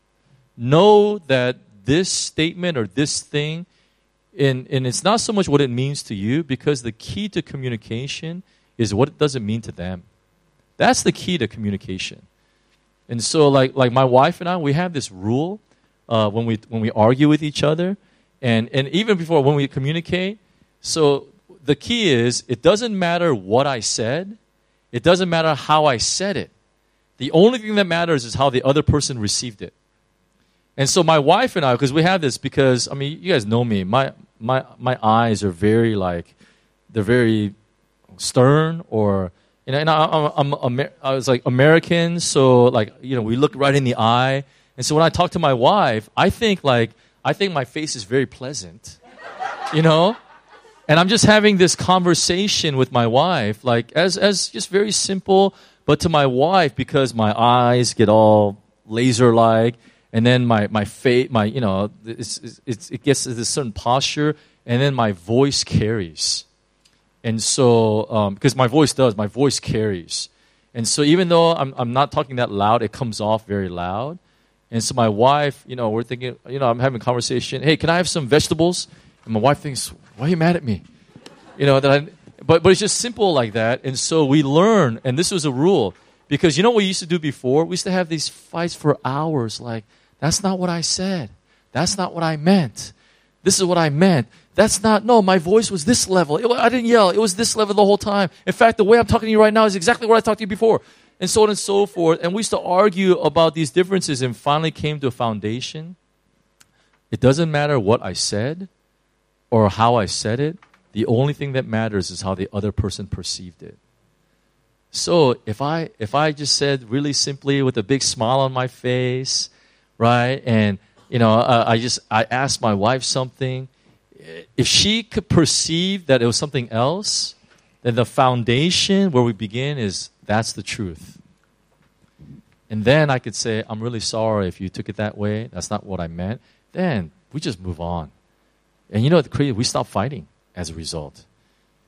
Know that this statement or this thing, and, and it's not so much what it means to you, because the key to communication is what does it mean to them. That's the key to communication. And so like like my wife and I, we have this rule uh, when we when we argue with each other, and, and even before when we communicate. So the key is, it doesn't matter what I said. It doesn't matter how I said it. The only thing that matters is how the other person received it. And so my wife and I, because we have this, because, I mean, you guys know me. My my my eyes are very like, they're very stern, or, you know, and I, I'm, I'm, I was like American, so like, you know, we look right in the eye. And so when I talk to my wife, I think like, I think my face is very pleasant, you know? And I'm just having this conversation with my wife, like as as just very simple, but to my wife, because my eyes get all laser-like, and then my my face, my you know, it's, it's, it gets to this certain posture, and then my voice carries. And so, um, because my voice does, my voice carries. And so even though I'm I'm not talking that loud, it comes off very loud. And so my wife, you know, we're thinking, you know, I'm having a conversation. Hey, can I have some vegetables? And my wife thinks, why are you mad at me? You know, that I, but, but it's just simple like that. And so we learn, and this was a rule. Because you know what we used to do before? We used to have these fights for hours, like, that's not what I said. That's not what I meant. This is what I meant. That's not, no, my voice was this level. It, I didn't yell. It was this level the whole time. In fact, the way I'm talking to you right now is exactly what I talked to you before. And so on and so forth. And we used to argue about these differences, and finally came to a foundation. It doesn't matter what I said or how I said it. The only thing that matters is how the other person perceived it. So if I if I just said really simply with a big smile on my face, right, and you know uh, I just I asked my wife something, if she could perceive that it was something else, then the foundation where we begin is that's the truth. And then I could say, I'm really sorry if you took it that way. That's not what I meant. Then we just move on. And you know what's crazy? We stop fighting as a result.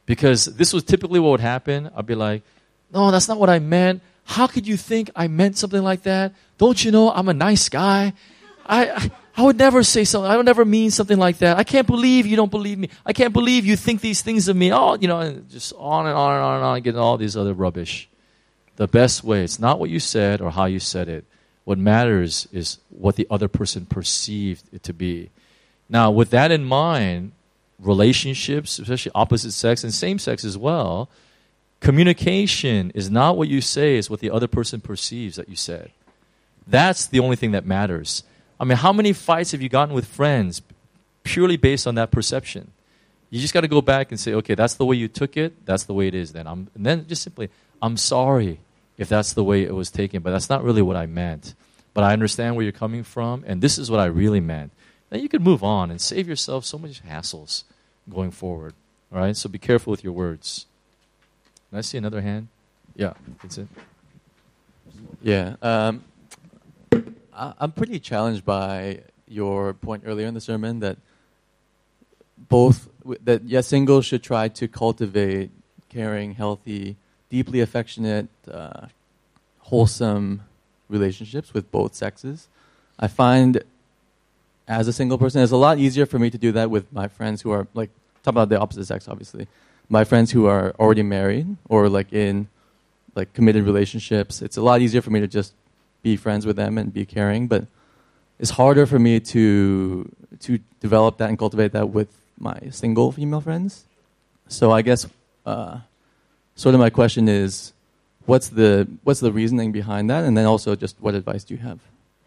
Because this was typically what would happen. I'd be like, no, that's not what I meant. How could you think I meant something like that? Don't you know I'm a nice guy? I, I I would never say something. I would never mean something like that. I can't believe you don't believe me. I can't believe you think these things of me. Oh, you know, and just on and on and on and on, getting all these other rubbish. The best way, it's not what you said or how you said it. What matters is what the other person perceived it to be. Now, with that in mind, relationships, especially opposite sex and same sex as well, communication is not what you say, it's what the other person perceives that you said. That's the only thing that matters. I mean, how many fights have you gotten with friends purely based on that perception? You just got to go back and say, okay, that's the way you took it. That's the way it is then. I'm, and then just simply, I'm sorry if that's the way it was taken, but that's not really what I meant. But I understand where you're coming from, and this is what I really meant. Then you can move on and save yourself so much hassles going forward. All right? So be careful with your words. Can I see another hand? Yeah, that's it. Yeah. Um, I'm pretty challenged by your point earlier in the sermon that both that yes, singles should try to cultivate caring, healthy, deeply affectionate, uh, wholesome relationships with both sexes. I find as a single person, it's a lot easier for me to do that with my friends who are like talk about the opposite sex, obviously. My friends who are already married or like in like committed relationships. It's a lot easier for me to just be friends with them and be caring, but it's harder for me to to develop that and cultivate that with my single female friends. So I guess uh, sort of my question is, what's the what's the reasoning behind that, and then also just what advice do you have?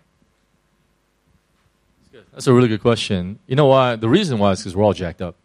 That's a really good question. You know why? The reason why is because we're all jacked up.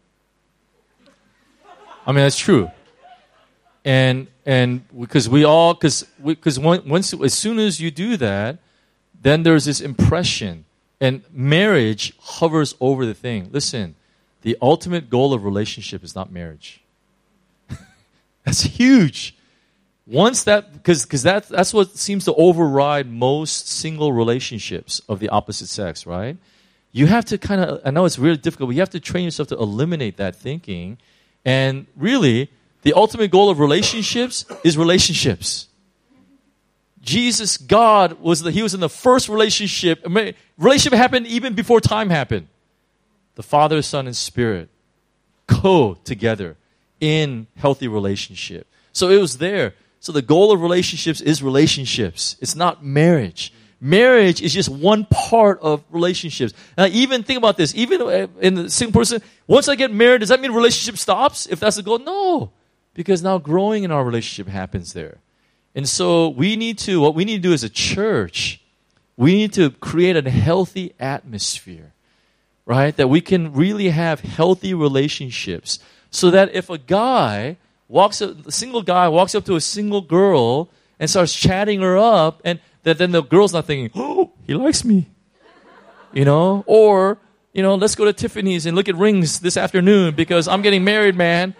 I mean, that's true. And and because we all, because because once as soon as you do that, then there's this impression, and marriage hovers over the thing. Listen, the ultimate goal of relationship is not marriage. That's huge. Once that, because because that that's what seems to override most single relationships of the opposite sex, right? You have to kind of, I know it's really difficult, but you have to train yourself to eliminate that thinking, and really. The ultimate goal of relationships is relationships. Jesus, God, was the, he was in the first relationship. Relationship happened even before time happened. The Father, Son, and Spirit co-together in healthy relationship. So it was there. So the goal of relationships is relationships. It's not marriage. Marriage is just one part of relationships. Now, even think about this. Even in the single person, once I get married, does that mean relationship stops? If that's the goal? No. Because now growing in our relationship happens there. And so we need to, what we need to do as a church, we need to create a healthy atmosphere, right? That we can really have healthy relationships. So that if a guy walks up, a single guy walks up to a single girl and starts chatting her up, and that then the girl's not thinking, oh, he likes me. You know? Or, you know, let's go to Tiffany's and look at rings this afternoon because I'm getting married, man.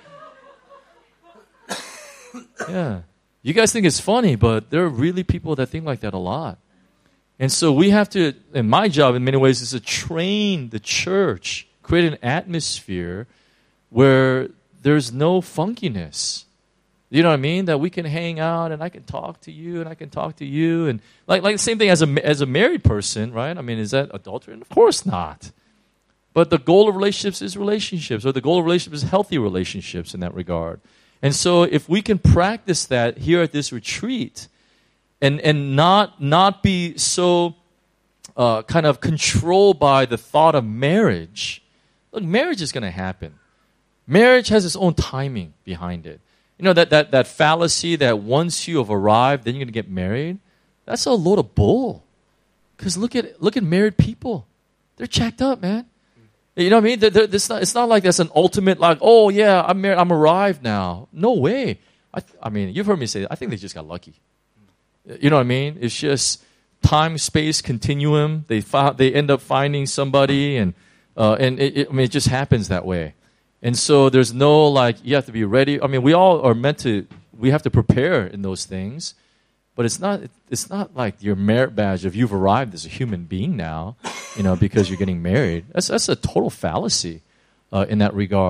Yeah. You guys think it's funny, but there are really people that think like that a lot. And so we have to, and my job in many ways is to train the church, create an atmosphere where there's no funkiness. You know what I mean? That we can hang out and I can talk to you and I can talk to you. And like, like the same thing as a, as a married person, right? I mean, is that adultery? Of course not. But the goal of relationships is relationships, or the goal of relationships is healthy relationships in that regard. And so if we can practice that here at this retreat and, and not, not be so uh, kind of controlled by the thought of marriage, look, marriage is going to happen. Marriage has its own timing behind it. You know, that, that, that fallacy that once you have arrived, then you're going to get married, that's a load of bull. Because look at, look at married people. They're jacked up, man. You know what I mean? They're, they're, it's, not, it's not like that's an ultimate, like, oh, yeah, I'm married, I'm arrived now. No way. I, th- I mean, you've heard me say, I think they just got lucky. You know what I mean? It's just time, space, continuum. They fi- they end up finding somebody, and uh, and it, it, I mean, it just happens that way. And so there's no, like, you have to be ready. I mean, we all are meant to, we have to prepare in those things. But it's not it's not like your merit badge if you've arrived as a human being now, you know, because you're getting married. That's that's a total fallacy uh, in that regard.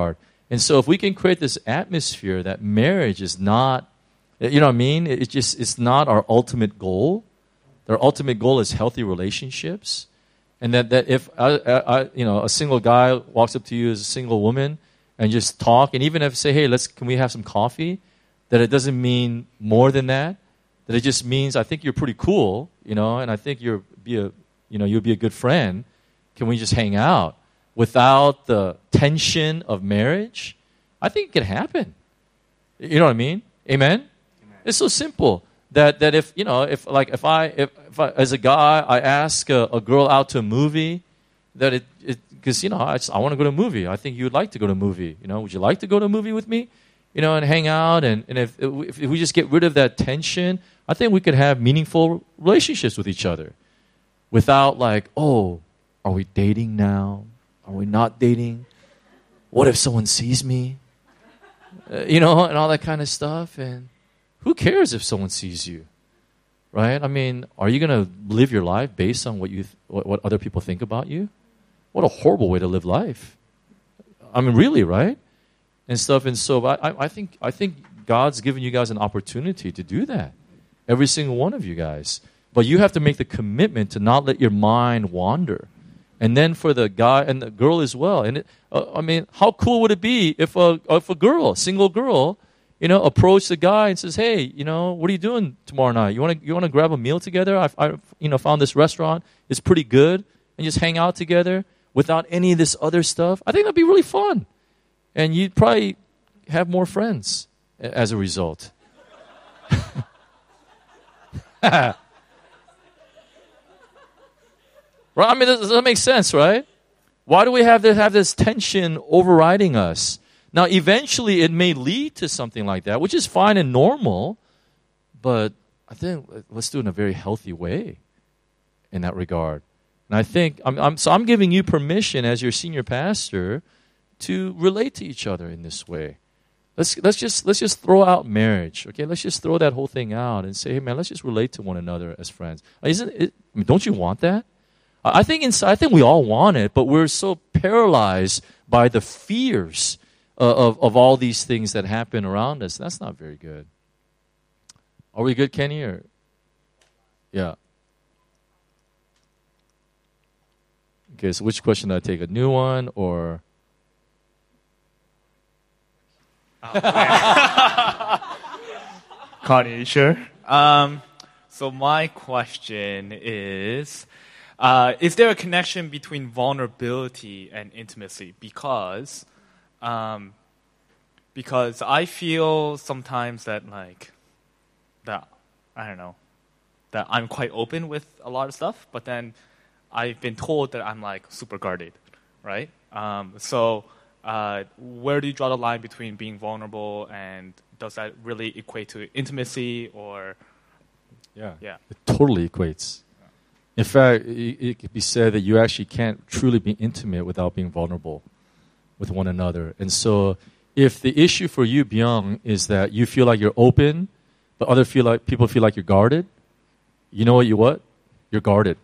And so if we can create this atmosphere that marriage is not, you know what I mean? It just, it's not our ultimate goal. Our ultimate goal is healthy relationships. And that, that if, I, I, you know, a single guy walks up to you as a single woman and just talk, and even if say, hey, let's, can we have some coffee? That it doesn't mean more than that. That it just means, I think you're pretty cool, you know, and I think you're, be a, you know, you'll be a good friend. Can we just hang out? Without the tension of marriage, I think it can happen. You know what I mean? Amen? Amen. It's so simple that, that if, you know, if like if I, if, if I, as a guy, I ask a, a girl out to a movie, that it, because, you know, I, just, I want to go to a movie. I think you would like to go to a movie. You know, would you like to go to a movie with me? You know, and hang out. And, and if, if, if we just get rid of that tension, I think we could have meaningful relationships with each other without like, oh, are we dating now? Are we not dating? What if someone sees me? Uh, you know, and all that kind of stuff. And who cares if someone sees you? Right? I mean, are you going to live your life based on what you, th- what, what other people think about you? What a horrible way to live life. I mean, really, right? And stuff. And so I, I think, I think God's given you guys an opportunity to do that. Every single one of you guys. But you have to make the commitment to not let your mind wander. And then for the guy and the girl as well. And it, uh, I mean, how cool would it be if a if a girl, single girl, you know, approached the guy and says, "Hey, you know, what are you doing tomorrow night? You want to you want to grab a meal together? I, I, you know, found this restaurant. It's pretty good, and just hang out together without any of this other stuff." I think that'd be really fun, and you'd probably have more friends as a result. Right? I mean, does that make sense, right? Why do we have to have this tension overriding us? Now, eventually, it may lead to something like that, which is fine and normal, but I think let's do it in a very healthy way in that regard. And I think, I'm, I'm, so I'm giving you permission as your senior pastor to relate to each other in this way. Let's let's just let's just throw out marriage, okay? Let's just throw that whole thing out and say, hey, man, let's just relate to one another as friends. Isn't it? I mean, don't you want that? I think inside, I think we all want it, but we're so paralyzed by the fears of, of, of all these things that happen around us. That's not very good. Are we good, Kenny? Or yeah. Okay, so which question do I take? A new one or? Connie, you sure? Um, so my question is. Uh, is there a connection between vulnerability and intimacy? Because, um, because I feel sometimes that like, that I don't know, that I'm quite open with a lot of stuff, but then I've been told that I'm like super guarded, right? Um, so, uh, where do you draw the line between being vulnerable and does that really equate to intimacy or? Yeah, yeah, it totally equates. In fact, it could be said that you actually can't truly be intimate without being vulnerable with one another. And so if the issue for you, Byung, is that you feel like you're open, but other feel like people feel like you're guarded, you know what you what? You're guarded.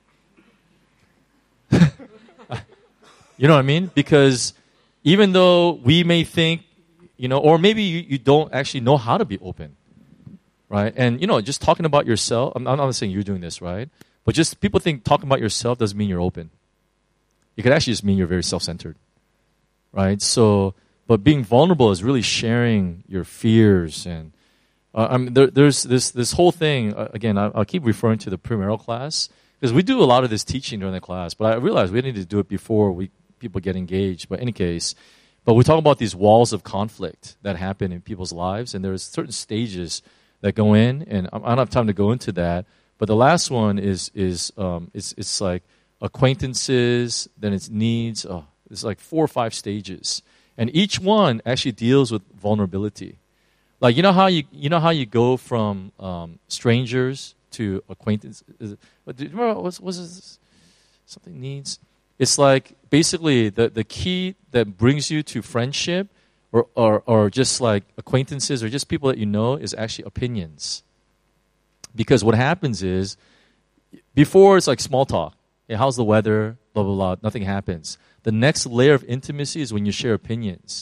You know what I mean? Because even though we may think, you know, or maybe you, you don't actually know how to be open, right? And, you know, just talking about yourself, I'm, I'm not saying you're doing this, right? But just people think talking about yourself doesn't mean you're open. It could actually just mean you're very self-centered, right? So, but being vulnerable is really sharing your fears. And uh, I mean, there, there's this this whole thing, uh, again, I, I'll keep referring to the premarital class, because we do a lot of this teaching during the class, but I realize we need to do it before we people get engaged. But in any case, but we talk about these walls of conflict that happen in people's lives, and there's certain stages that go in, and I don't have time to go into that. But the last one is is um, it's it's like acquaintances, then it's needs. Oh, it's like four or five stages, and each one actually deals with vulnerability. Like you know how you you know how you go from um, strangers to acquaintance. But do you remember what's was this? Something needs. It's like basically the the key that brings you to friendship, or or or just like acquaintances, or just people that you know, is actually opinions. Because what happens is, before it's like small talk. Hey, how's the weather? Blah, blah, blah. Nothing happens. The next layer of intimacy is when you share opinions.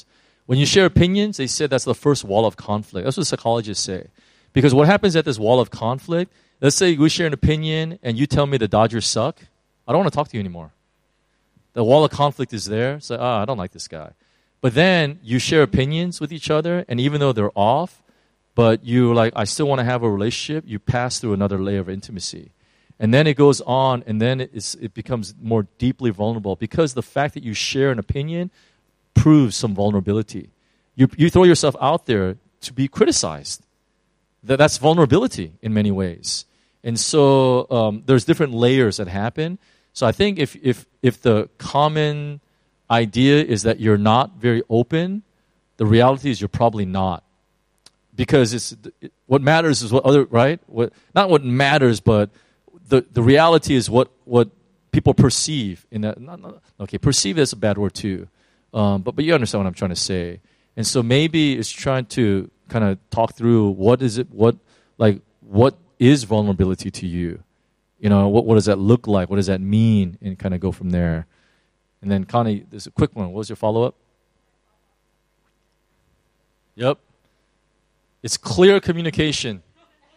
When you share opinions, they said that's the first wall of conflict. That's what psychologists say. Because what happens at this wall of conflict, let's say we share an opinion and you tell me the Dodgers suck. I don't want to talk to you anymore. The wall of conflict is there. So, ah, I don't like this guy. But then you share opinions with each other, and even though they're off, but you're like, I still want to have a relationship, you pass through another layer of intimacy. And then it goes on, and then it's, it becomes more deeply vulnerable because the fact that you share an opinion proves some vulnerability. You, you throw yourself out there to be criticized. That, that's vulnerability in many ways. And so um, there's different layers that happen. So I think if, if, if the common idea is that you're not very open, the reality is you're probably not. Because it's it, what matters is what other, right? What, not what matters, but the, the reality is what, what people perceive. In that, not, not, okay, perceive is a bad word too. Um, but, but you understand what I'm trying to say. And so maybe it's trying to kind of talk through what is it, what, like, what is vulnerability to you? You know, what, what does that look like? What does that mean? And kind of go from there. And then, Connie, there's a quick one. What was your follow-up? Yep. It's clear communication.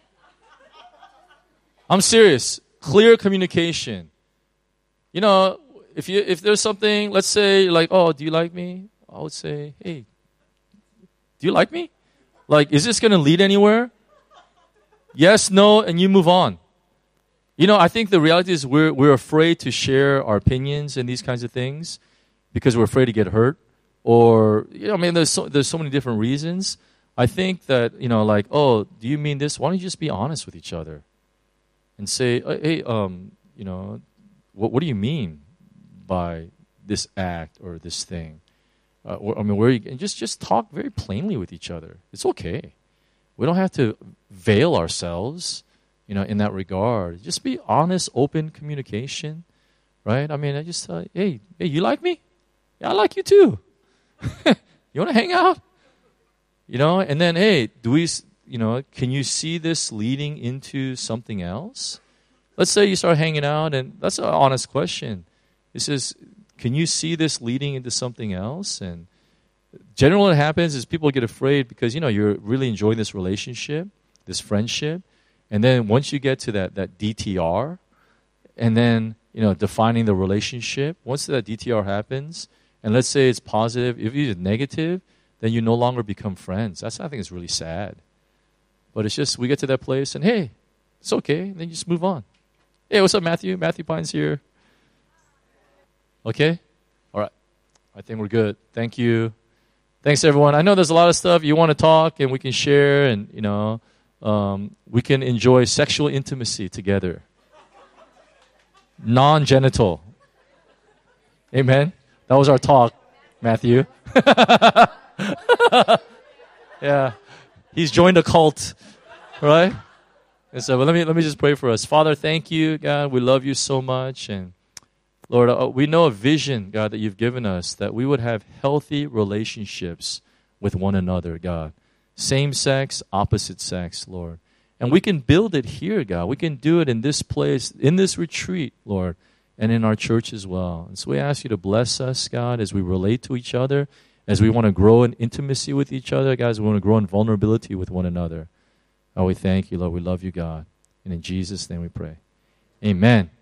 I'm serious. Clear communication. You know, if you if there's something, let's say, like, oh, do you like me? I would say, hey, do you like me? Like, is this going to lead anywhere? Yes, no, and you move on. You know, I think the reality is we're we're afraid to share our opinions and these kinds of things because we're afraid to get hurt. Or, you know, I mean, there's so, there's so many different reasons. I think that, you know, like, oh, do you mean this? Why don't you just be honest with each other and say, hey, um, you know, what what do you mean by this act or this thing? Uh, or, I mean, where you, and just just talk very plainly with each other. It's okay. We don't have to veil ourselves, you know, in that regard. Just be honest, open communication, right? I mean, I just, uh, hey, hey, you like me? Yeah, I like you too. You want to hang out? You know, and then, hey, do we, you know, can you see this leading into something else? Let's say you start hanging out, and that's an honest question. It says, can you see this leading into something else? And generally what happens is people get afraid because, you know, you're really enjoying this relationship, this friendship. And then once you get to that, that D T R, and then, you know, defining the relationship, once that D T R happens, and let's say it's positive, if it's negative, then you no longer become friends. That's, I think, it's really sad. But it's just, we get to that place, and hey, it's okay. And then you just move on. Hey, what's up, Matthew? Matthew Pine's here. Okay? All right. I think we're good. Thank you. Thanks, everyone. I know there's a lot of stuff you want to talk, and we can share, and, you know, um, we can enjoy sexual intimacy together. Non-genital. Amen? That was our talk, Matthew. Yeah. He's joined a cult, right? And so, well, let me let me just pray for us. Father, thank you, God. We love you so much, and Lord, uh, we know a vision, God, that you've given us, that we would have healthy relationships with one another, God. Same sex, opposite sex, Lord. And we can build it here, God. We can do it in this place, in this retreat, Lord, and in our church as well. And so we ask you to bless us, God, as we relate to each other, as we want to grow in intimacy with each other, guys. We want to grow in vulnerability with one another. Oh, we thank you, Lord. We love you, God. And in Jesus' name we pray. Amen.